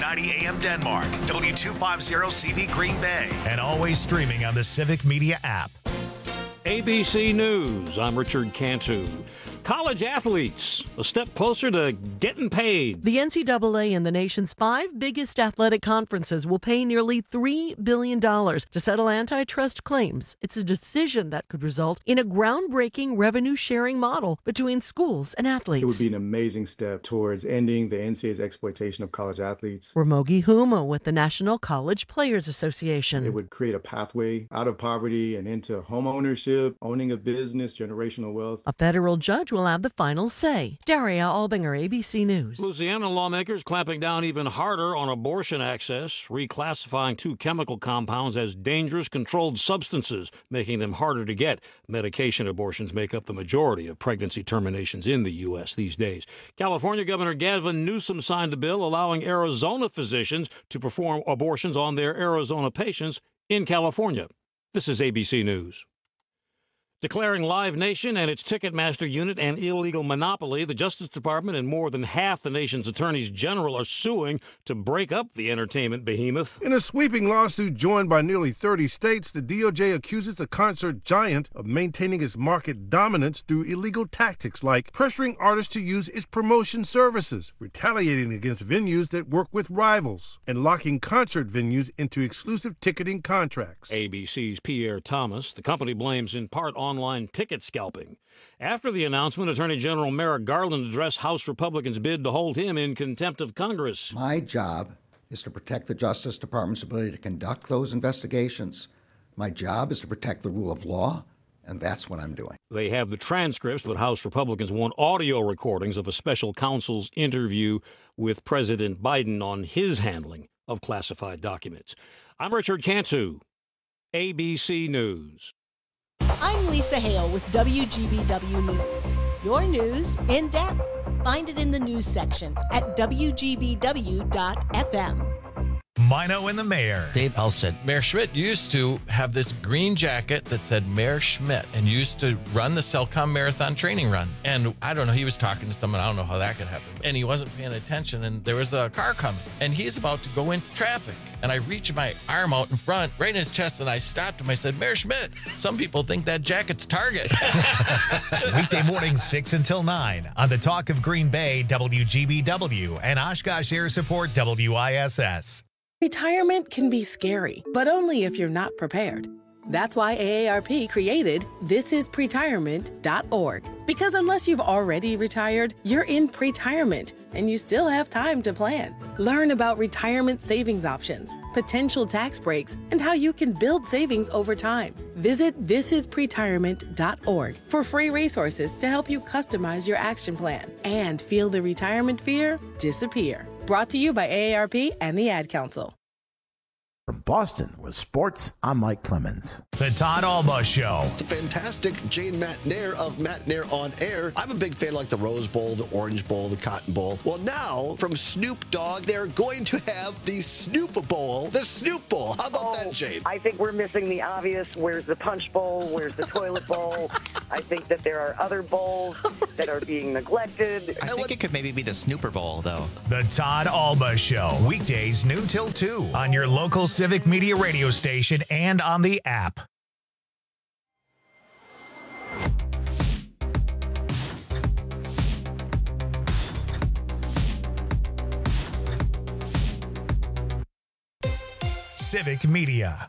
1290 AM Denmark, W250 CV Green Bay, and always streaming on the Civic Media app. ABC News, I'm Richard Cantu. College athletes, a step closer to getting paid. The NCAA and the nation's 5 biggest athletic conferences will pay nearly $3 billion to settle antitrust claims. It's a decision that could result in a groundbreaking revenue-sharing model between schools and athletes. It would be an amazing step towards ending the NCAA's exploitation of college athletes. Ramogi Huma with the National College Players Association. It would create a pathway out of poverty and into home ownership, owning a business, generational wealth. A federal judge will have the final say. Daria Albinger, ABC News. Louisiana lawmakers clamping down even harder on abortion access, reclassifying 2 chemical compounds as dangerous controlled substances, making them harder to get. Medication abortions make up the majority of pregnancy terminations in the U.S. these days. California Governor Gavin Newsom signed a bill allowing Arizona physicians to perform abortions on their Arizona patients in California. This is ABC News. Declaring Live Nation and its Ticketmaster unit an illegal monopoly, the Justice Department and more than half the nation's attorneys general are suing to break up the entertainment behemoth. In a sweeping lawsuit joined by nearly 30 states, the DOJ accuses the concert giant of maintaining its market dominance through illegal tactics like pressuring artists to use its promotion services, retaliating against venues that work with rivals, and locking concert venues into exclusive ticketing contracts. ABC's Pierre Thomas. The company blames in part online ticket scalping. After the announcement, Attorney General Merrick Garland addressed House Republicans' bid to hold him in contempt of Congress. My job is to protect the Justice Department's ability to conduct those investigations. My job is to protect the rule of law, and that's what I'm doing. They have the transcripts, but House Republicans want audio recordings of a special counsel's interview with President Biden on his handling of classified documents. I'm Richard Cantu, ABC News. I'm Lisa Hale with WGBW News. Your news in depth. Find it in the news section at WGBW.FM. Mino and the Mayor. Dave Elson. Mayor Schmidt used to have this green jacket that said Mayor Schmidt and used to run the Cellcom Marathon training run. And I don't know, he was talking to someone, I don't know how that could happen. And he wasn't paying attention and there was a car coming and he's about to go into traffic. And I reached my arm out in front, right in his chest, and I stopped him. I said, Mayor Schmidt, some people think that jacket's Target. Weekday mornings 6 until 9 on the Talk of Green Bay, WGBW, and Oshkosh Air Support, WISS. Retirement can be scary, but only if you're not prepared. That's why AARP created thisispretirement.org. Because unless you've already retired, you're in pretirement, and you still have time to plan. Learn about retirement savings options, potential tax breaks, and how you can build savings over time. Visit thisispretirement.org for free resources to help you customize your action plan and feel the retirement fear disappear. Brought to you by AARP and the Ad Council. From Boston with sports, I'm Mike Clemens. The Todd Alba Show. It's a fantastic Jane McNair of McNair on Air. I'm a big fan like the Rose Bowl, the Orange Bowl, the Cotton Bowl. Well, now from Snoop Dogg, they're going to have the Snoop Bowl, the Snoop Bowl. How about that, Jane? I think we're missing the obvious. Where's the Punch Bowl? Where's the Toilet Bowl? I think that there are other bowls that are being neglected. I think it could maybe be the Snooper Bowl, though. The Todd Alba Show. Weekdays noon till 2 on your local Civic Media radio station and on the app. Civic Media.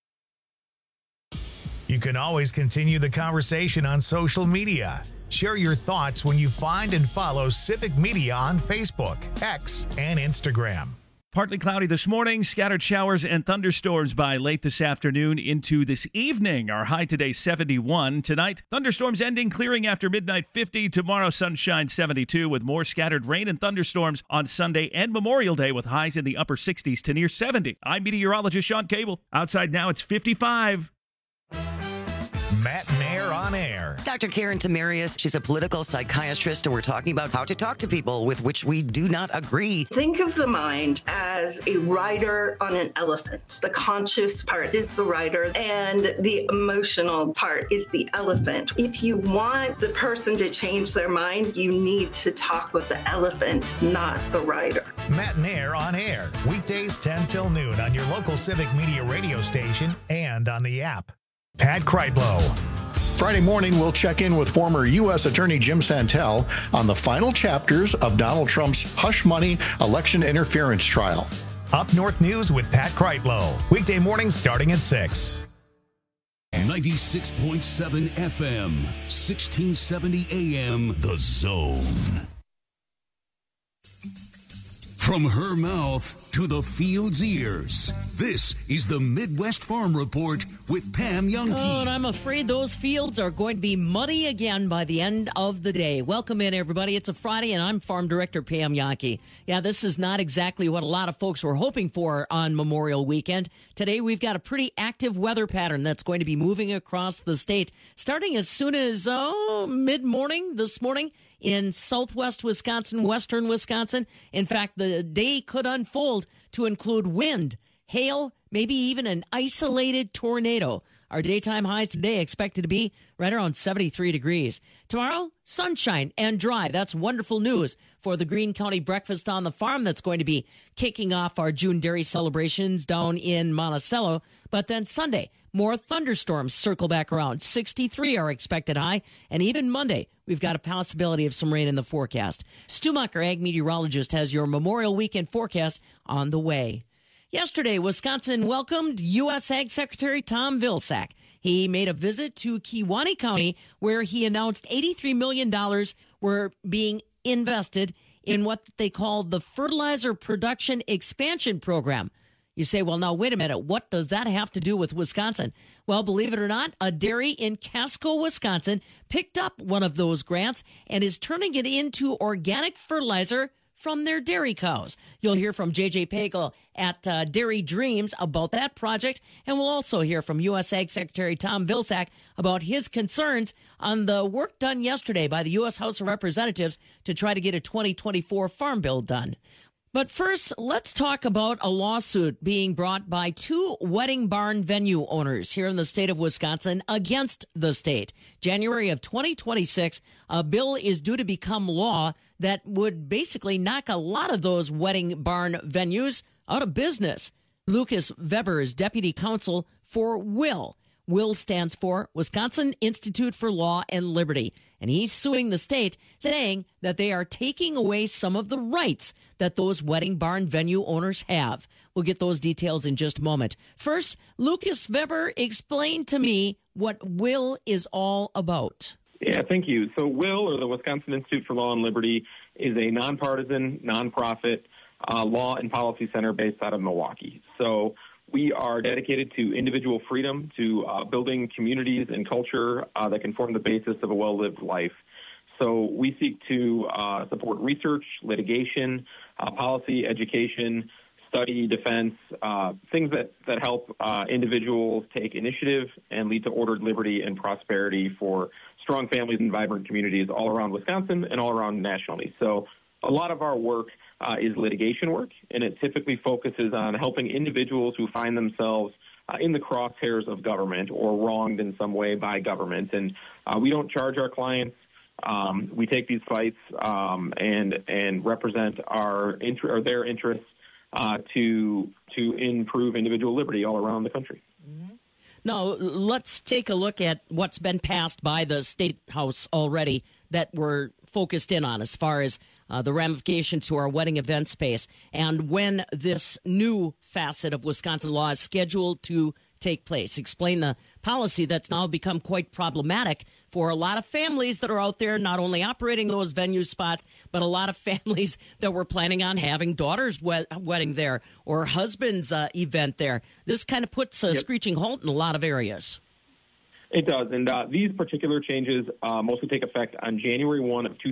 You can always continue the conversation on social media. Share your thoughts when you find and follow Civic Media on Facebook, X, and Instagram. Partly cloudy this morning, scattered showers and thunderstorms by late this afternoon into this evening. Our high today, 71. Tonight, thunderstorms ending, clearing after midnight, 50. Tomorrow, sunshine, 72, with more scattered rain and thunderstorms on Sunday and Memorial Day, with highs in the upper 60s to near 70. I'm meteorologist Sean Cable. Outside now, it's 55. Matt Nair on Air. Dr. Karen Tamarius. She's a political psychiatrist, and we're talking about how to talk to people with which we do not agree. Think of the mind as a rider on an elephant. The conscious part is the rider, and the emotional part is the elephant. If you want the person to change their mind, you need to talk with the elephant, not the rider. Matt Nair on air, weekdays 10 till noon on your local Civic Media radio station and on the app. Pat Kreitlow. Friday morning, we'll check in with former U.S. Attorney Jim Santel on the final chapters of Donald Trump's hush money election interference trial. Up North News with Pat Kreitlow. Weekday mornings starting at 6. 96.7 FM, 1670 AM, The Zone. From her mouth to the field's ears, this is the Midwest Farm Report with Pam Youngke. Oh, and I'm afraid those fields are going to be muddy again by the end of the day. Welcome in, everybody. It's a Friday, and I'm Farm Director Pam Youngke. Yeah, this is not exactly what a lot of folks were hoping for on Memorial Weekend. Today, we've got a pretty active weather pattern that's going to be moving across the state, starting as soon as mid-morning this morning in southwest Wisconsin, western Wisconsin. In fact, the day could unfold to include wind, hail, maybe even an isolated tornado. Our daytime highs today expected to be right around 73 degrees. Tomorrow, sunshine and dry. That's wonderful news for the Greene County Breakfast on the Farm that's going to be kicking off our June dairy celebrations down in Monticello. But then Sunday, more thunderstorms circle back around. 63 are expected high. And even Monday, we've got a possibility of some rain in the forecast. Stu Mucker, ag meteorologist, has your Memorial Weekend forecast on the way. Yesterday, Wisconsin welcomed U.S. Ag Secretary Tom Vilsack. He made a visit to Kewaunee County, where he announced $83 million were being invested in what they call the Fertilizer Production Expansion Program. You say, well, now, wait a minute. What does that have to do with Wisconsin? Well, believe it or not, a dairy in Casco, Wisconsin, picked up one of those grants and is turning it into organic fertilizer from their dairy cows. You'll hear from J.J. Pagel at Dairy Dreams about that project, and we'll also hear from U.S. Ag Secretary Tom Vilsack about his concerns on the work done yesterday by the U.S. House of Representatives to try to get a 2024 Farm Bill done. But first, let's talk about a lawsuit being brought by two wedding barn venue owners here in the state of Wisconsin against the state. January of 2026, a bill is due to become law that would basically knock a lot of those wedding barn venues out of business. Lucas Weber is deputy counsel for WILL. WILL stands for Wisconsin Institute for Law and Liberty, and he's suing the state, saying that they are taking away some of the rights that those wedding barn venue owners have. We'll get those details in just a moment. First, Lucas Weber, explain to me what WILL is all about. Yeah, thank you. So WILL, or the Wisconsin Institute for Law and Liberty, is a nonpartisan, nonprofit law and policy center based out of Milwaukee. So we are dedicated to individual freedom, to building communities and culture that can form the basis of a well-lived life. So we seek to support research, litigation, policy, education, study, defense, things that help individuals take initiative and lead to ordered liberty and prosperity for strong families and vibrant communities all around Wisconsin and all around nationally. So a lot of our work is litigation work, and it typically focuses on helping individuals who find themselves in the crosshairs of government or wronged in some way by government. And we don't charge our clients. We take these fights and represent their interests to improve individual liberty all around the country. Mm-hmm. Now, let's take a look at what's been passed by the State House already that we're focused in on as far as the ramifications to our wedding event space and when this new facet of Wisconsin law is scheduled to take place. Explain the policy that's now become quite problematic for a lot of families that are out there not only operating those venue spots, but a lot of families that were planning on having daughters' wedding there or husband's event there. This kind of puts a screeching halt in a lot of areas. It does, and these particular changes mostly take effect on January 1 of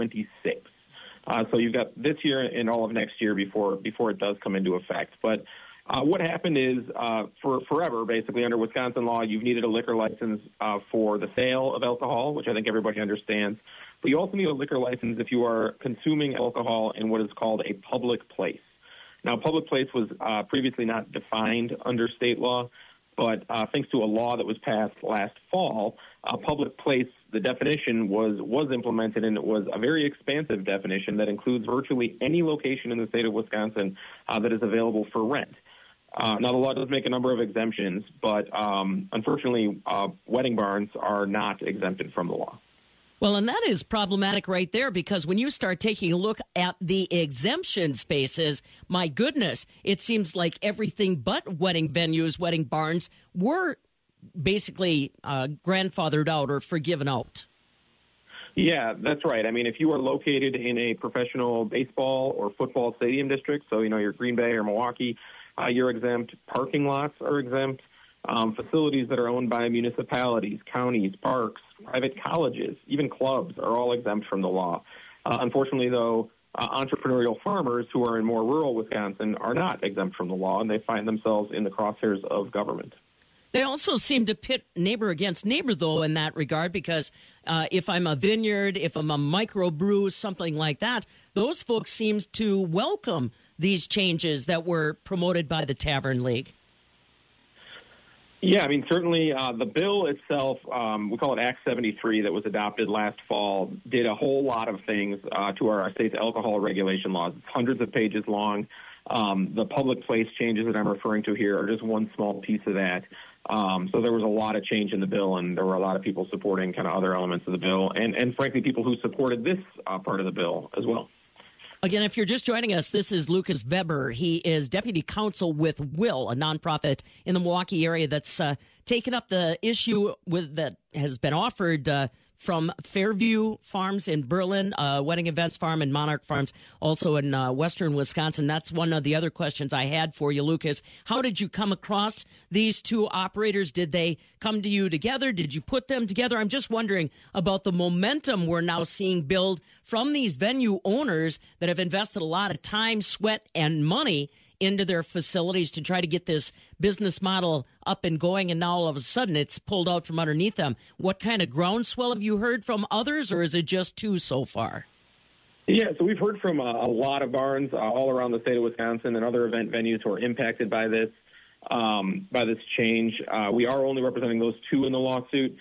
2026. So you've got this year and all of next year before it does come into effect. But What happened is, for forever, basically, under Wisconsin law, you've needed a liquor license for the sale of alcohol, which I think everybody understands. But you also need a liquor license if you are consuming alcohol in what is called a public place. Now, public place was previously not defined under state law, but thanks to a law that was passed last fall, public place, the definition was implemented, and it was a very expansive definition that includes virtually any location in the state of Wisconsin that is available for rent. Now, the law does make a number of exemptions, but unfortunately, wedding barns are not exempted from the law. Well, and that is problematic right there, because when you start taking a look at the exemption spaces, my goodness, it seems like everything but wedding venues, wedding barns were basically grandfathered out or forgiven out. Yeah, that's right. I mean, if you are located in a professional baseball or football stadium district, so, your Green Bay or Milwaukee, you're exempt. Parking lots are exempt. Facilities that are owned by municipalities, counties, parks, private colleges, even clubs are all exempt from the law. Unfortunately, though, entrepreneurial farmers who are in more rural Wisconsin are not exempt from the law, and they find themselves in the crosshairs of government. They also seem to pit neighbor against neighbor, though, in that regard, because if I'm a vineyard, if I'm a microbrew, something like that, those folks seem to welcome these changes that were promoted by the Tavern League. Yeah, I mean, certainly the bill itself, we call it Act 73, that was adopted last fall, did a whole lot of things to our state's alcohol regulation laws. It's hundreds of pages long. The public place changes that I'm referring to here are just one small piece of that. So there was a lot of change in the bill, and there were a lot of people supporting kind of other elements of the bill, and frankly, people who supported this part of the bill as well. Again, if you're just joining us, this is Lucas Weber. He is deputy counsel with Will, a nonprofit in the Milwaukee area that's taken up the issue that has been offered from Fairview Farms in Berlin, Wedding Events Farm, and Monarch Farms, also in western Wisconsin. That's one of the other questions I had for you, Lucas. How did you come across these two operators? Did they come to you together? Did you put them together? I'm just wondering about the momentum we're now seeing build from these venue owners that have invested a lot of time, sweat, and money into their facilities to try to get this business model up and going, and now all of a sudden it's pulled out from underneath them. What kind of groundswell have you heard from others, or is it just two so far? Yeah, so we've heard from a lot of barns all around the state of Wisconsin and other event venues who are impacted by this change. We are only representing those two in the lawsuit.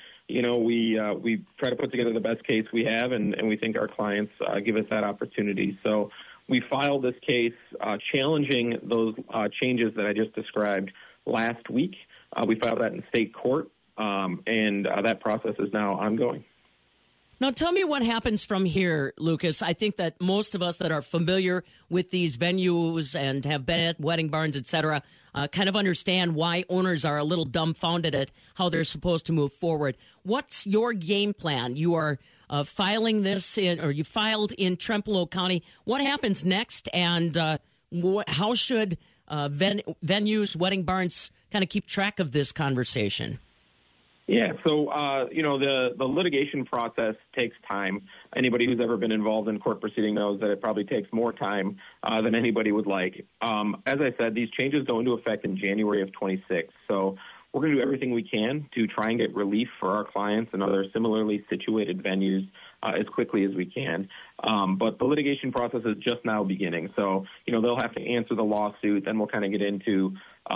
We try to put together the best case we have, and we think our clients give us that opportunity. So we filed this case challenging those changes that I just described last week. We filed that in state court, and that process is now ongoing. Now, tell me what happens from here, Lucas. I think that most of us that are familiar with these venues and have been at wedding barns, et cetera, kind of understand why owners are a little dumbfounded at how they're supposed to move forward. What's your game plan? You are filing this you filed in Trempealeau County. What happens next, and how should venues, wedding barns, kind of keep track of this conversation? Yeah, so, the litigation process takes time. Anybody who's ever been involved in court proceeding knows that it probably takes more time than anybody would like. As I said, these changes go into effect in January of 26. So we're going to do everything we can to try and get relief for our clients and other similarly situated venues as quickly as we can. But the litigation process is just now beginning. So, they'll have to answer the lawsuit. Then we'll kind of get into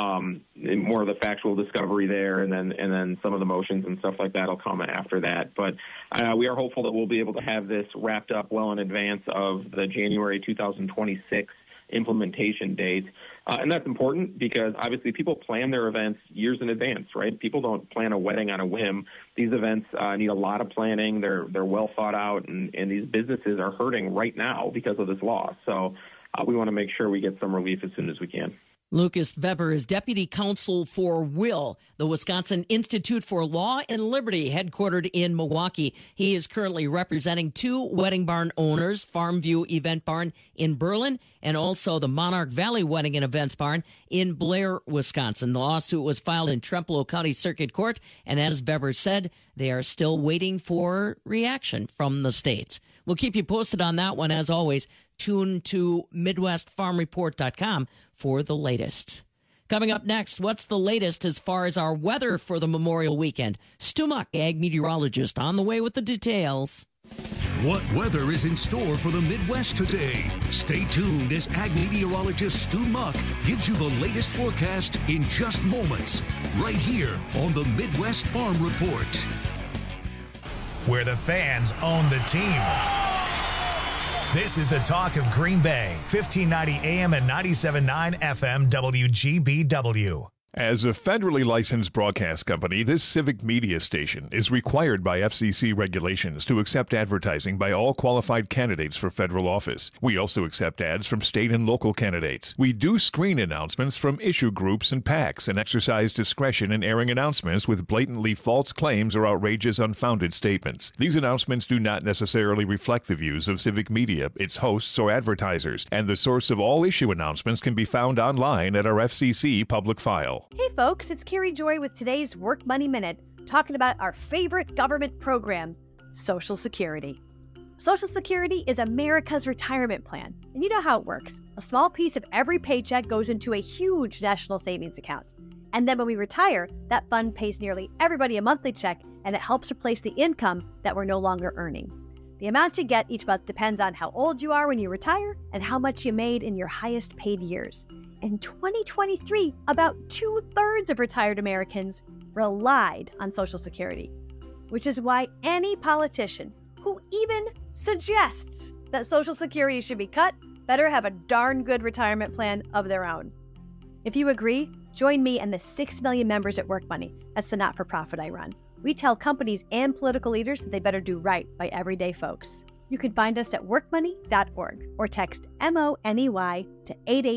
more of the factual discovery there, and then some of the motions and stuff like that will come after that. But we are hopeful that we'll be able to have this wrapped up well in advance of the January 2026 implementation date. And that's important because obviously people plan their events years in advance, right? People don't plan a wedding on a whim. These events need a lot of planning. They're well thought out, and these businesses are hurting right now because of this law. So we want to make sure we get some relief as soon as we can. Lucas Weber is deputy counsel for Will, the Wisconsin Institute for Law and Liberty, headquartered in Milwaukee. He is currently representing two wedding barn owners, Farmview Event Barn in Berlin and also the Monarch Valley Wedding and Events Barn in Blair, Wisconsin. The lawsuit was filed in Trempealeau County Circuit Court, and as Weber said, they are still waiting for reaction from the states. We'll keep you posted on that one. As always, tune to MidwestFarmReport.com for the latest. Coming up next, what's the latest as far as our weather for the Memorial Weekend? Stu Muck, ag meteorologist, on the way with the details. What weather is in store for the Midwest today? Stay tuned as ag meteorologist Stu Muck gives you the latest forecast in just moments, right here on the Midwest Farm Report. Where the fans own the team. This is the talk of Green Bay, 1590 AM and 97.9 FM WGBW. As a federally licensed broadcast company, this civic media station is required by FCC regulations to accept advertising by all qualified candidates for federal office. We also accept ads from state and local candidates. We do screen announcements from issue groups and PACs and exercise discretion in airing announcements with blatantly false claims or outrageous, unfounded statements. These announcements do not necessarily reflect the views of civic media, its hosts, or advertisers, and the source of all issue announcements can be found online at our FCC public file. Hey folks, it's Carrie Joy with today's Work Money Minute, talking about our favorite government program, Social Security. Social Security is America's retirement plan, and you know how it works. A small piece of every paycheck goes into a huge national savings account. And then when we retire, that fund pays nearly everybody a monthly check, and it helps replace the income that we're no longer earning. The amount you get each month depends on how old you are when you retire and how much you made in your highest paid years. In 2023, about 2/3 of retired Americans relied on Social Security, which is why any politician who even suggests that Social Security should be cut better have a darn good retirement plan of their own. If you agree, join me and the 6 million members at Work Money. That's the not-for-profit I run. We tell companies and political leaders that they better do right by everyday folks. You can find us at workmoney.org or text MONEY to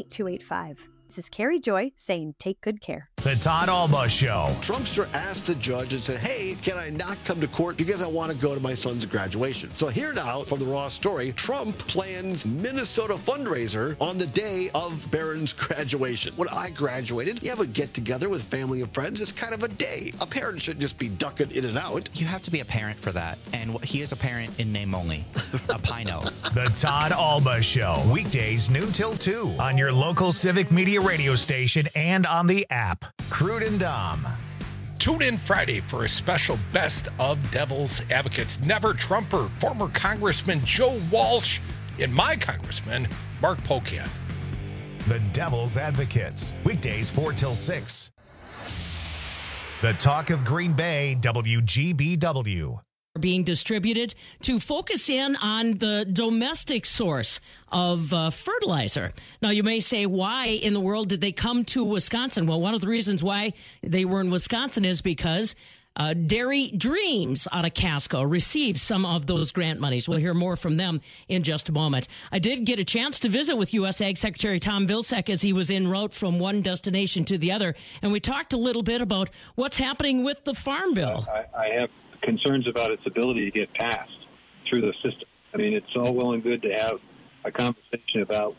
88285. This is Carrie Joy saying take good care. The Todd Alba Show. Trumpster asked the judge and said, hey, can I not come to court because I want to go to my son's graduation? So here now from the Raw story, Trump plans Minnesota fundraiser on the day of Barron's graduation. When I graduated, you have a get-together with family and friends. It's kind of a day. A parent should just be ducking in and out. You have to be a parent for that. And he is a parent in name only. A Pino. The Todd Alba Show. Weekdays noon till 2 on your local civic media radio station and on the app. Crude and Dom. Tune in Friday for a special Best of Devil's Advocates. Never Trumper, former Congressman Joe Walsh, and my Congressman, Mark Pocan. The Devil's Advocates. Weekdays 4 till 6. The Talk of Green Bay, WGBW. Being distributed to focus in on the domestic source of fertilizer. Now, you may say, why in the world did they come to Wisconsin? Well, one of the reasons why they were in Wisconsin is because Dairy Dreams out of Casco received some of those grant monies. We'll hear more from them in just a moment. I did get a chance to visit with U.S. Ag Secretary Tom Vilsack as he was en route from one destination to the other, and we talked a little bit about what's happening with the Farm Bill. I have concerns about its ability to get passed through the system. I mean, it's all well and good to have a conversation about,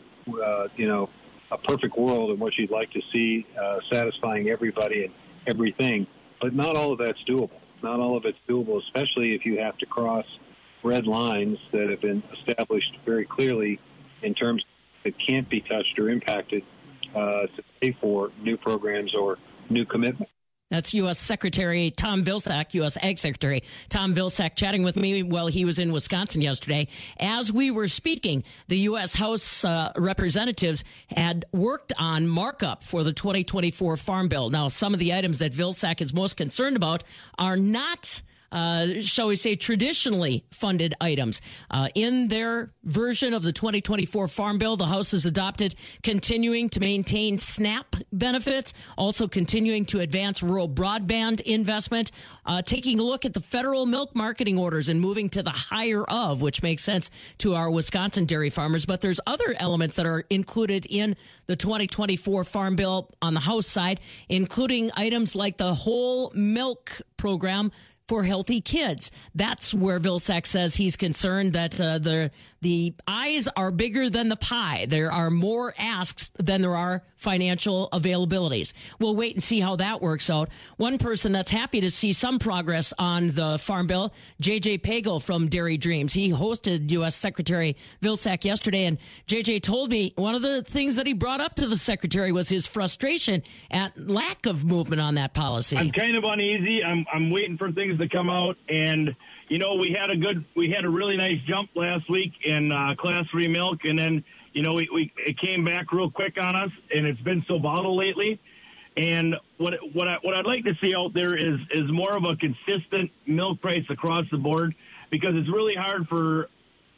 a perfect world and what you'd like to see satisfying everybody and everything, but not all of that's doable. Not all of it's doable, especially if you have to cross red lines that have been established very clearly in terms that can't be touched or impacted to pay for new programs or new commitments. That's U.S. Secretary Tom Vilsack, U.S. Ag Secretary Tom Vilsack, chatting with me while he was in Wisconsin yesterday. As we were speaking, the U.S. House representatives had worked on markup for the 2024 Farm Bill. Now, some of the items that Vilsack is most concerned about are not shall we say, traditionally funded items. In their version of the 2024 Farm Bill, the House has adopted continuing to maintain SNAP benefits, also continuing to advance rural broadband investment, taking a look at the federal milk marketing orders and moving to the higher of, which makes sense to our Wisconsin dairy farmers. But there's other elements that are included in the 2024 Farm Bill on the House side, including items like the whole milk program for healthy kids. That's where Vilsack says he's concerned that the eyes are bigger than the pie. There are more asks than there are financial availabilities. We'll wait and see how that works out. One person that's happy to see some progress on the Farm Bill, J.J. Pagel from Dairy Dreams. He hosted U.S. Secretary Vilsack yesterday, and J.J. told me one of the things that he brought up to the Secretary was his frustration at lack of movement on that policy. I'm kind of uneasy. I'm waiting for things to come out, and you know, we had a really nice jump last week in Class 3 milk, and then, you know, it came back real quick on us, and it's been so volatile lately. And what I'd like to see out there is more of a consistent milk price across the board, because it's really hard for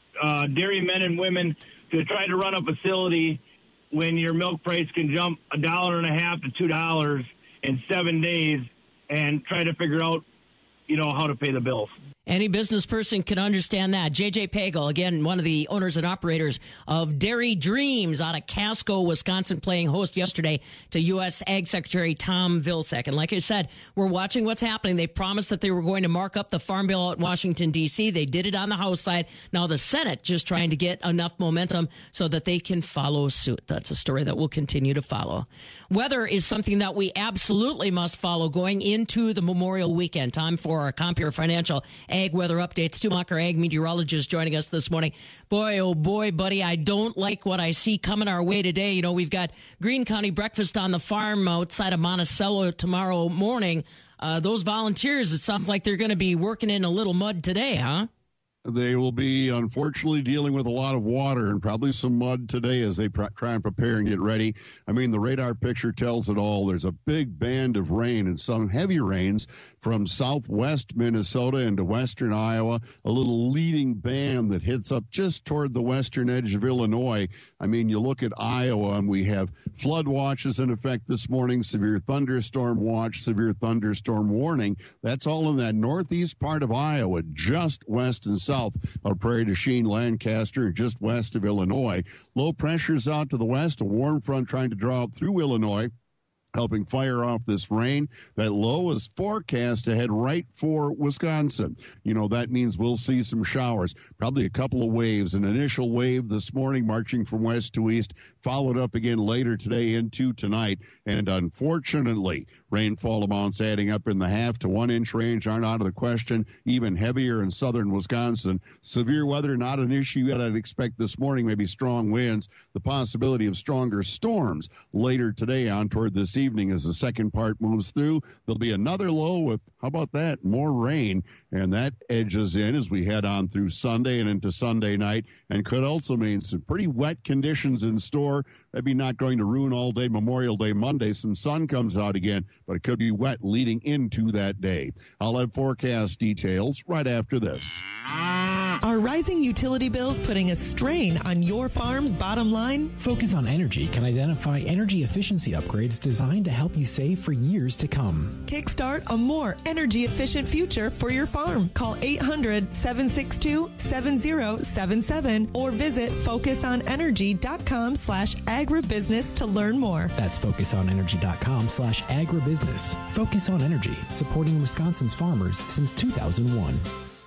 dairy men and women to try to run a facility when your milk price can jump $1.50 to $2 in 7 days, and try to figure out, you know, how to pay the bills. Any business person can understand that. J.J. Pagel, again, one of the owners and operators of Dairy Dreams out of Casco, Wisconsin, playing host yesterday to U.S. Ag Secretary Tom Vilsack. And like I said, we're watching what's happening. They promised that they were going to mark up the Farm Bill out in Washington, D.C. They did it on the House side. Now the Senate just trying to get enough momentum so that they can follow suit. That's a story that we'll continue to follow. Weather is something that we absolutely must follow going into the Memorial Weekend. Time for our Compeer Financial Ag weather updates. Stu Muck, our ag meteorologist, joining us this morning. Boy, oh boy, buddy, I don't like what I see coming our way today. You know, we've got Greene County Breakfast on the Farm outside of Monticello tomorrow morning. Those volunteers, it sounds like they're going to be working in a little mud today, huh? They will be, unfortunately, dealing with a lot of water and probably some mud today as they try and prepare and get ready. I mean, the radar picture tells it all. There's a big band of rain and some heavy rains from southwest Minnesota into western Iowa, a little leading band that hits up just toward the western edge of Illinois. I mean, you look at Iowa, and we have flood watches in effect this morning, severe thunderstorm watch, severe thunderstorm warning. That's all in that northeast part of Iowa, just west and south of Prairie du Chien, Lancaster, just west of Illinois. Low pressures out to the west, a warm front trying to draw up through Illinois, helping fire off this rain. That low is forecast to head right for Wisconsin. You know, that means we'll see some showers, probably a couple of waves. An initial wave this morning marching from west to east, followed up again later today into tonight. And unfortunately, rainfall amounts adding up in the 1/2 to 1 inch range aren't out of the question. Even heavier in southern Wisconsin. Severe weather, not an issue yet. I'd expect this morning maybe strong winds. The possibility of stronger storms later today on toward this evening as the second part moves through. There'll be another low with, how about that, more rain. And that edges in as we head on through Sunday and into Sunday night, and could also mean some pretty wet conditions in store. Maybe not going to ruin all day Memorial Day Monday. Some sun comes out again, but it could be wet leading into that day. I'll have forecast details right after this. Are rising utility bills putting a strain on your farm's bottom line? Focus on Energy can identify energy efficiency upgrades designed to help you save for years to come. Kickstart a more energy-efficient future for your farm. Call 800-762-7077 or visit focusonenergy.com/agribusiness to learn more. That's focusonenergy.com/agribusiness. Focus on Energy, supporting Wisconsin's farmers since 2001.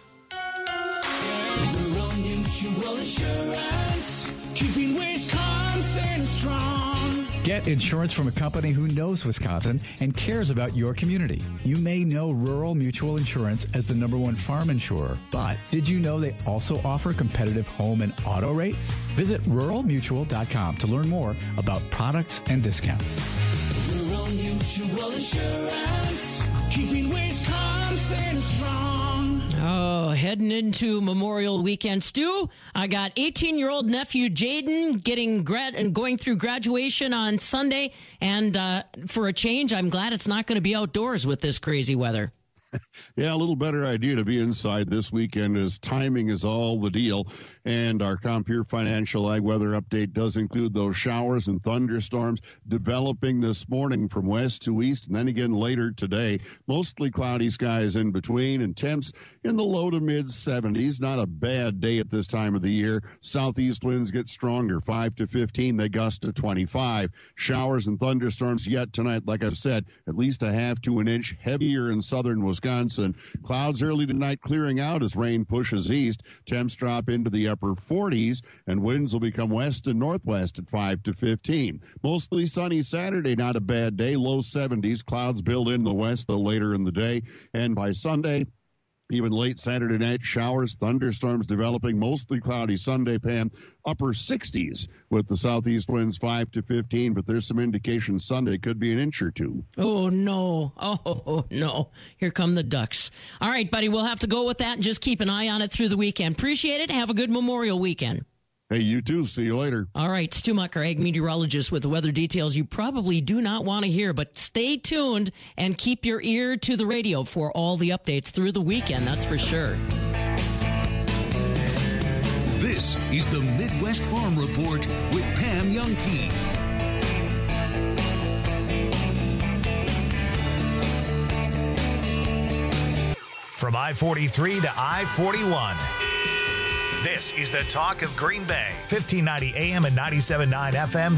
Rural Mutual Insurance, keeping Wisconsin strong. Get insurance from a company who knows Wisconsin and cares about your community. You may know Rural Mutual Insurance as the #1 farm insurer, but did you know they also offer competitive home and auto rates? Visit ruralmutual.com to learn more about products and discounts. Rural Mutual Insurance, keeping Wisconsin strong. Oh, heading into Memorial Weekend, Stu. I got 18-year-old nephew Jaden going through graduation on Sunday, and for a change, I'm glad it's not going to be outdoors with this crazy weather. Yeah, a little better idea to be inside this weekend, as timing is all the deal. And our Compeer Financial Ag Weather Update does include those showers and thunderstorms developing this morning from west to east, and then again later today. Mostly cloudy skies in between, and temps in the low to mid 70s. Not a bad day at this time of the year. Southeast winds get stronger, 5 to 15. They gust to 25. Showers and thunderstorms yet tonight. Like I've said, at least a 1/2 to 1 inch. Heavier in southern Wisconsin. Wisconsin. Clouds early tonight clearing out as rain pushes east. Temps drop into the upper 40s, and winds will become west and northwest at 5 to 15. Mostly sunny Saturday, not a bad day. Low 70s. Clouds build in the west, though, later in the day. And by Sunday, even late Saturday night, showers, thunderstorms developing, mostly cloudy Sunday, Pam. Upper 60s with the southeast winds 5 to 15, but there's some indication Sunday could be an inch or two. Oh, no. Oh, no. Here come the Ducks. All right, buddy, we'll have to go with that and just keep an eye on it through the weekend. Appreciate it. Have a good Memorial weekend. Hey, you too. See you later. All right, Stu Mucker, ag meteorologist, with the weather details you probably do not want to hear, but stay tuned and keep your ear to the radio for all the updates through the weekend, that's for sure. This is the Midwest Farm Report with Pam Youngkey. From I-43 to I-41. This is the talk of Green Bay, 1590 AM and 97.9 FM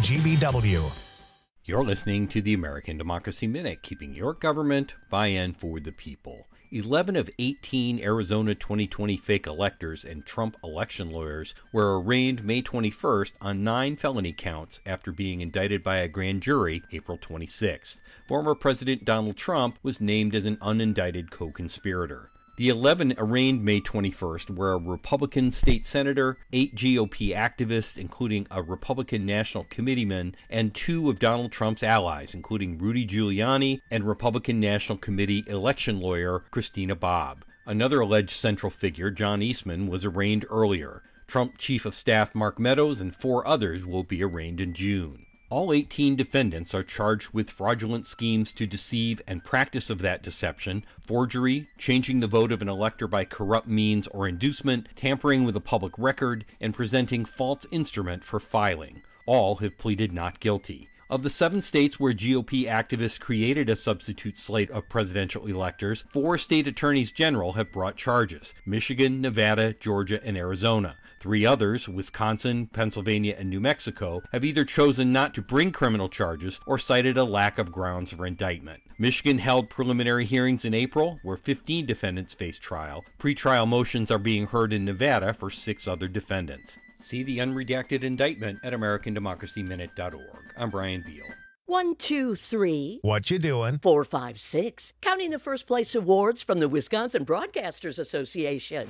WGBW. You're listening to the American Democracy Minute, keeping your government by and for the people. 11 of 18 Arizona 2020 fake electors and Trump election lawyers were arraigned May 21st on 9 felony counts after being indicted by a grand jury April 26th. Former President Donald Trump was named as an unindicted co-conspirator. The 11 arraigned May 21st were a Republican state senator, 8 GOP activists, including a Republican National Committeeman, and 2 of Donald Trump's allies, including Rudy Giuliani and Republican National Committee election lawyer Christina Bobb. Another alleged central figure, John Eastman, was arraigned earlier. Trump Chief of Staff Mark Meadows and 4 others will be arraigned in June. All 18 defendants are charged with fraudulent schemes to deceive and practice of that deception, forgery, changing the vote of an elector by corrupt means or inducement, tampering with a public record, and presenting false instrument for filing. All have pleaded not guilty. Of the 7 states where GOP activists created a substitute slate of presidential electors, 4 state attorneys general have brought charges: Michigan, Nevada, Georgia, and Arizona. 3 others, Wisconsin, Pennsylvania, and New Mexico, have either chosen not to bring criminal charges or cited a lack of grounds for indictment. Michigan held preliminary hearings in April, where 15 defendants face trial. Pretrial motions are being heard in Nevada for 6 other defendants. See the unredacted indictment at AmericanDemocracyMinute.org. I'm Brian Beal. 1, 2, 3. What you doing? 4, 5, 6. Counting the first place awards from the Wisconsin Broadcasters Association.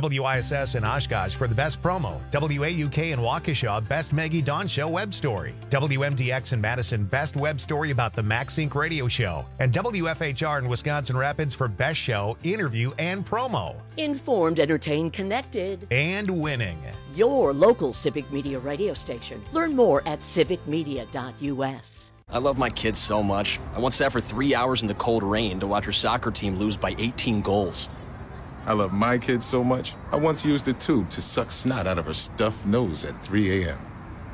WISS in Oshkosh for the best promo. WAUK in Waukesha, best Maggie Dawn Show web story. WMDX in Madison, best web story about the MaxSync radio show. And WFHR in Wisconsin Rapids for best show, interview, and promo. Informed, entertained, connected. And winning. Your local Civic Media radio station. Learn more at civicmedia.us. I love my kids so much. I once sat for 3 hours in the cold rain to watch her soccer team lose by 18 goals. I love my kids so much, I once used a tube to suck snot out of her stuffed nose at 3 a.m.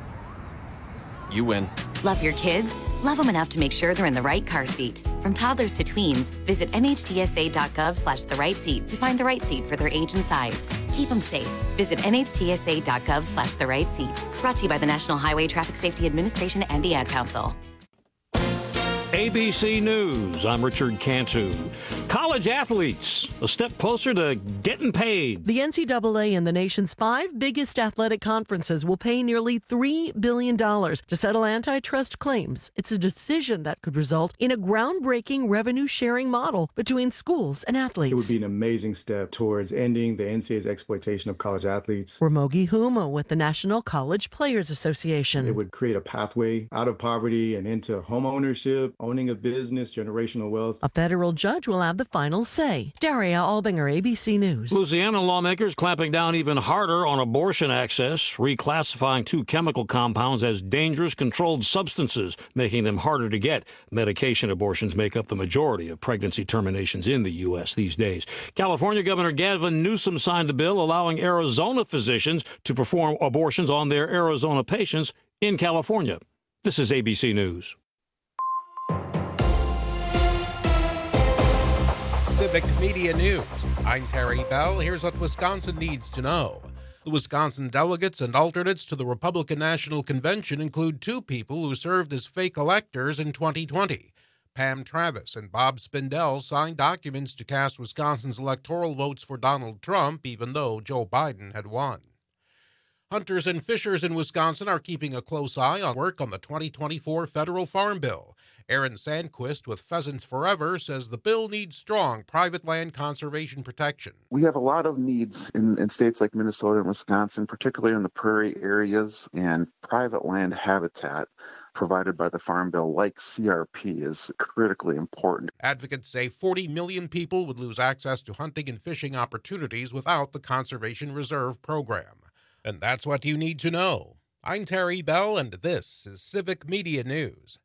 You win. Love your kids? Love them enough to make sure they're in the right car seat. From toddlers to tweens, visit nhtsa.gov/the-right-seat to find the right seat for their age and size. Keep them safe. Visit nhtsa.gov/the-right-seat. Brought to you by the National Highway Traffic Safety Administration and the Ad Council. ABC News, I'm Richard Cantu. College athletes, a step closer to getting paid. The NCAA and the nation's 5 biggest athletic conferences will pay nearly $3 billion to settle antitrust claims. It's a decision that could result in a groundbreaking revenue-sharing model between schools and athletes. It would be an amazing step towards ending the NCAA's exploitation of college athletes. Ramogi Huma with the National College Players Association. It would create a pathway out of poverty and into home ownership, owning a business, generational wealth. A federal judge will have the final say. Daria Albinger, ABC News. Louisiana lawmakers clamping down even harder on abortion access, reclassifying 2 chemical compounds as dangerous controlled substances, making them harder to get. Medication abortions make up the majority of pregnancy terminations in the U.S. these days. California Governor Gavin Newsom signed a bill allowing Arizona physicians to perform abortions on their Arizona patients in California. This is ABC News. Civic Media News. I'm Terry Bell. Here's what Wisconsin needs to know. The Wisconsin delegates and alternates to the Republican National Convention include 2 people who served as fake electors in 2020. Pam Travis and Bob Spindell signed documents to cast Wisconsin's electoral votes for Donald Trump, even though Joe Biden had won. Hunters and fishers in Wisconsin are keeping a close eye on work on the 2024 federal farm bill. Aaron Sandquist with Pheasants Forever says the bill needs strong private land conservation protection. We have a lot of needs in states like Minnesota and Wisconsin, particularly in the prairie areas, and private land habitat provided by the Farm Bill, like CRP, is critically important. Advocates say 40 million people would lose access to hunting and fishing opportunities without the Conservation Reserve program. And that's what you need to know. I'm Terry Bell, and this is Civic Media News.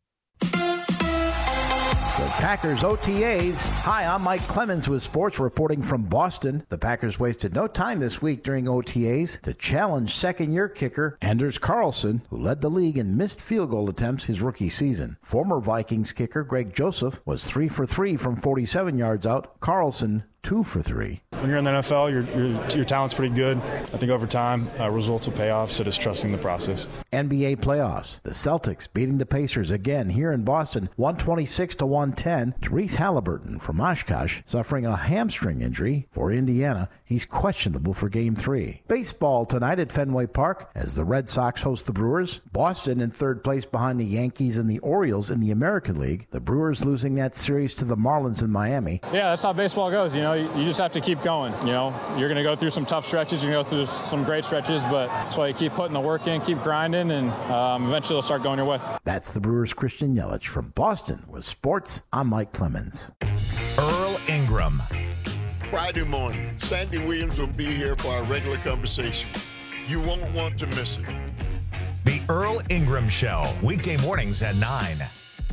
The Packers OTAs. Hi, I'm Mike Clemens with sports reporting from Boston. The Packers wasted no time this week during OTAs to challenge second-year kicker Anders Carlson, who led the league in missed field goal attempts his rookie season. Former Vikings kicker Greg Joseph was 3 for 3 from 47 yards out. Carlson 2 for 3. When you're in the NFL, your talent's pretty good. I think over time, results will pay off, so just trusting the process. NBA playoffs. The Celtics beating the Pacers again here in Boston, 126-110. Therese Halliburton from Oshkosh suffering a hamstring injury. For Indiana, he's questionable for Game 3. Baseball tonight at Fenway Park as the Red Sox host the Brewers. Boston in third place behind the Yankees and the Orioles in the American League. The Brewers losing that series to the Marlins in Miami. Yeah, that's how baseball goes. You just have to keep going. You're going to go through some tough stretches. You're going to go through some great stretches, but that's why you keep putting the work in, keep grinding, and eventually it'll start going your way. That's the Brewers' Christian Yelich from Boston with sports. I'm Mike Clemens. Earl Ingram. Friday morning, Sandy Williams will be here for our regular conversation. You won't want to miss it. The Earl Ingram Show, weekday mornings at 9.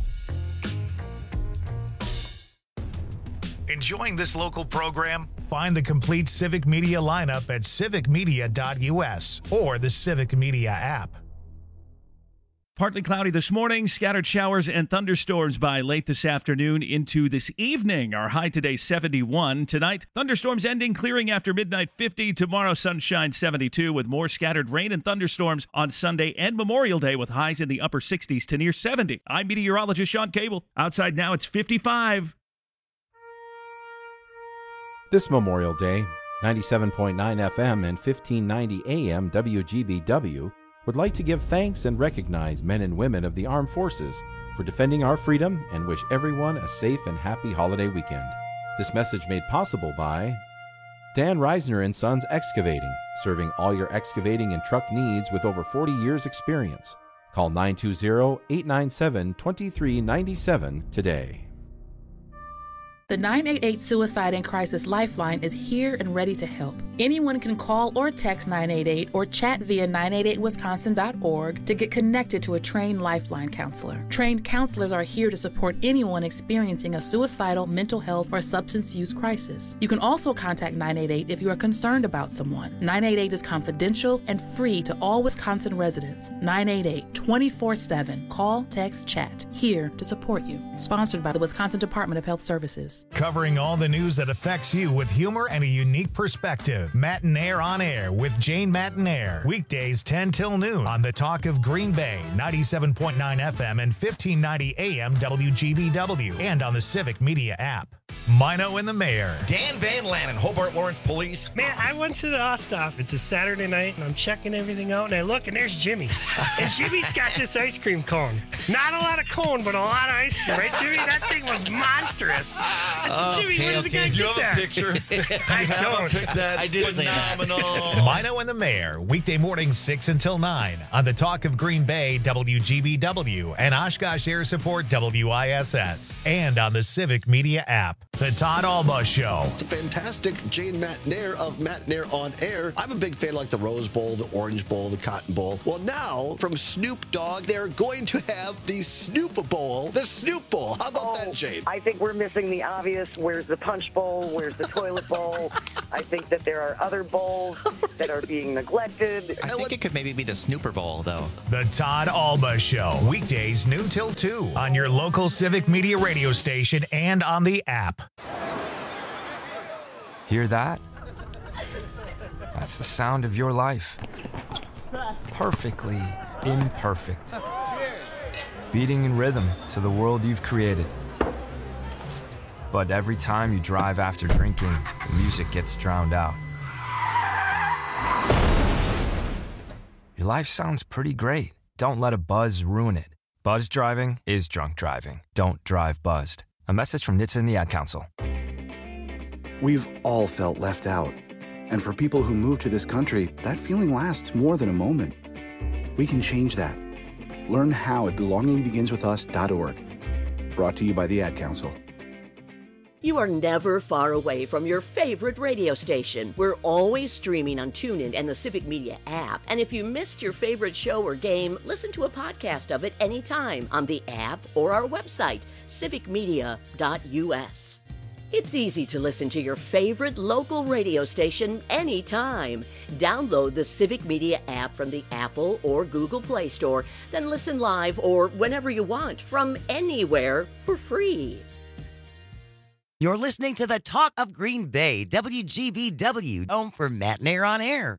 Enjoying this local program? Find the complete Civic Media lineup at civicmedia.us or the Civic Media app. Partly cloudy this morning, scattered showers and thunderstorms by late this afternoon into this evening. Our high today, 71. Tonight, thunderstorms ending, clearing after midnight, 50. Tomorrow, sunshine, 72, with more scattered rain and thunderstorms on Sunday and Memorial Day, with highs in the upper 60s to near 70. I'm meteorologist Sean Cable. Outside now, it's 55. This Memorial Day, 97.9 FM and 1590 AM WGBW would like to give thanks and recognize men and women of the armed forces for defending our freedom and wish everyone a safe and happy holiday weekend. This message made possible by Dan Reisner and Sons Excavating, serving all your excavating and truck needs with over 40 years experience. Call 920-897-2397 today. The 988 Suicide and Crisis Lifeline is here and ready to help. Anyone can call or text 988 or chat via 988wisconsin.org to get connected to a trained Lifeline counselor. Trained counselors are here to support anyone experiencing a suicidal, mental health, or substance use crisis. You can also contact 988 if you are concerned about someone. 988 is confidential and free to all Wisconsin residents. 988 24/7. Call, text, chat. Here to support you. Sponsored by the Wisconsin Department of Health Services. Covering all the news that affects you with humor and a unique perspective. Matinaire on Air with Jane Matinaire. Weekdays 10 till noon on the Talk of Green Bay, 97.9 FM and 1590 AM WGBW, and on the Civic Media app. Mino and the Mayor. Dan Van Lannen, Hobart Lawrence Police. Man, I went to the Osthoff. It's a Saturday night, and I'm checking everything out, and I look, and there's Jimmy. And Jimmy's got this ice cream cone. Not a lot of cone, but a lot of ice cream, right, Jimmy? That thing was monstrous. I said, Jimmy, where does the guy do you get have that? a picture? I don't. That's I did say phenomenal. Mino and the Mayor, weekday mornings 6 until 9 on the Talk of Green Bay, WGBW, and Oshkosh Air Support, WISS, and on the Civic Media app. The Todd Alba Show. The fantastic Jane Matinaire of Matinaire on Air. I'm a big fan of like the Rose Bowl, the Orange Bowl, the Cotton Bowl. Well, now from Snoop Dogg, they're going to have the Snoop Bowl, the Snoop Bowl. How about that, Jane? I think we're missing the obvious. Where's the Punch Bowl? Where's the Toilet Bowl? I think that there are other bowls that are being neglected. I think it could maybe be the Snooper Bowl, though. The Todd Alba Show, weekdays noon till 2 on your local Civic Media radio station and on the app. Hear that? That's the sound of your life. Perfectly imperfect. Beating in rhythm to the world you've created. But every time you drive after drinking, the music gets drowned out. Your life sounds pretty great. Don't let a buzz ruin it. Buzz driving is drunk driving. Don't drive buzzed. A message from NHTSA and the Ad Council. We've all felt left out. And for people who move to this country, that feeling lasts more than a moment. We can change that. Learn how at belongingbeginswithus.org. Brought to you by the Ad Council. You are never far away from your favorite radio station. We're always streaming on TuneIn and the Civic Media app. And if you missed your favorite show or game, listen to a podcast of it anytime on the app or our website, civicmedia.us. It's easy to listen to your favorite local radio station anytime. Download the Civic Media app from the Apple or Google Play Store, then listen live or whenever you want from anywhere for free. You're listening to the Talk of Green Bay, WGBW, home for Matt Nair on Air.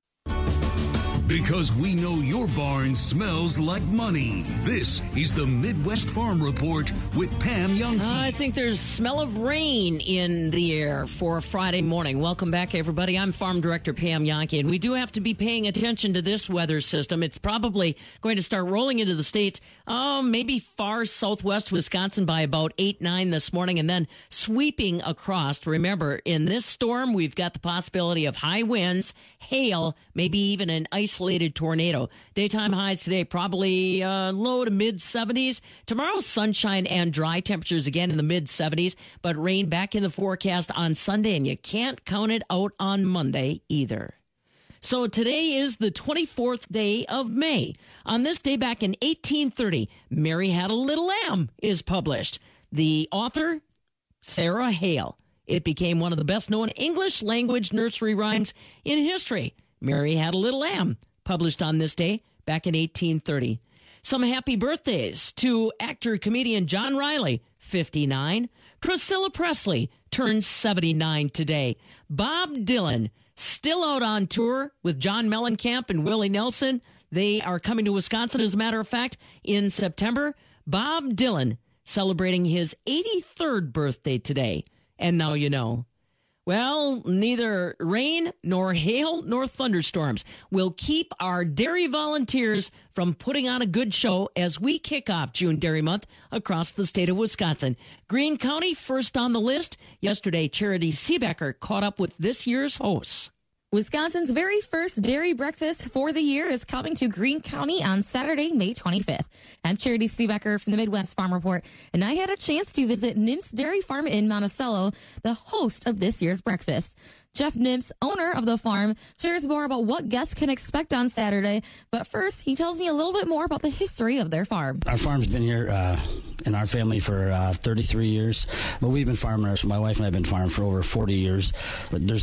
Because we know your barn smells like money. This is the Midwest Farm Report with Pam Youngke. I think there's smell of rain in the air for Friday morning. Welcome back, everybody. I'm Farm Director Pam Youngke, and we do have to be paying attention to this weather system. It's probably going to start rolling into the state, maybe far southwest Wisconsin by about 8-9 this morning, and then sweeping across. Remember, in this storm, we've got the possibility of high winds, hail, maybe even an isolated tornado. Daytime highs today probably low to mid 70s. Tomorrow, sunshine and dry temperatures again in the mid 70s, but rain back in the forecast on Sunday, and you can't count it out on Monday either. So today is the 24th day of May. On this day back in 1830, Mary Had a Little Lamb is published. The author, Sarah Hale. It became one of the best-known English language nursery rhymes in history. Mary Had a Little Lamb, published on this day back in 1830. Some happy birthdays to actor-comedian John Riley, 59. Priscilla Presley turns 79 today. Bob Dylan, still out on tour with John Mellencamp and Willie Nelson. They are coming to Wisconsin, as a matter of fact, in September. Bob Dylan celebrating his 83rd birthday today. And now you know. Well, neither rain nor hail nor thunderstorms will keep our dairy volunteers from putting on a good show as we kick off June Dairy Month across the state of Wisconsin. Greene County first on the list. Yesterday, Charity Seebecker caught up with this year's hosts. Wisconsin's very first dairy breakfast for the year is coming to Greene County on Saturday, May 25th. I'm Charity Seebecker from the Midwest Farm Report, and I had a chance to visit Nimps Dairy Farm in Monticello, the host of this year's breakfast. Jeff Nimps, owner of the farm, shares more about what guests can expect on Saturday. But first, he tells me a little bit more about the history of their farm. Our farm's been here in our family for 33 years. But we've been farmers. My wife and I have been farming for over 40 years. But there's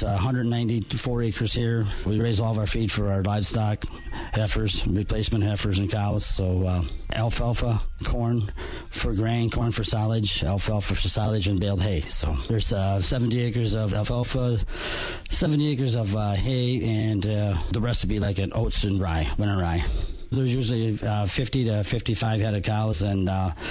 194 acres here. We raise all of our feed for our livestock, heifers, replacement heifers and cows. So alfalfa, corn for grain, corn for silage, alfalfa for silage, and baled hay. So there's 70 acres of alfalfa, 70 acres of hay, and the rest would be like an oats and rye, winter rye. There's usually 50 to 55 head of cows, and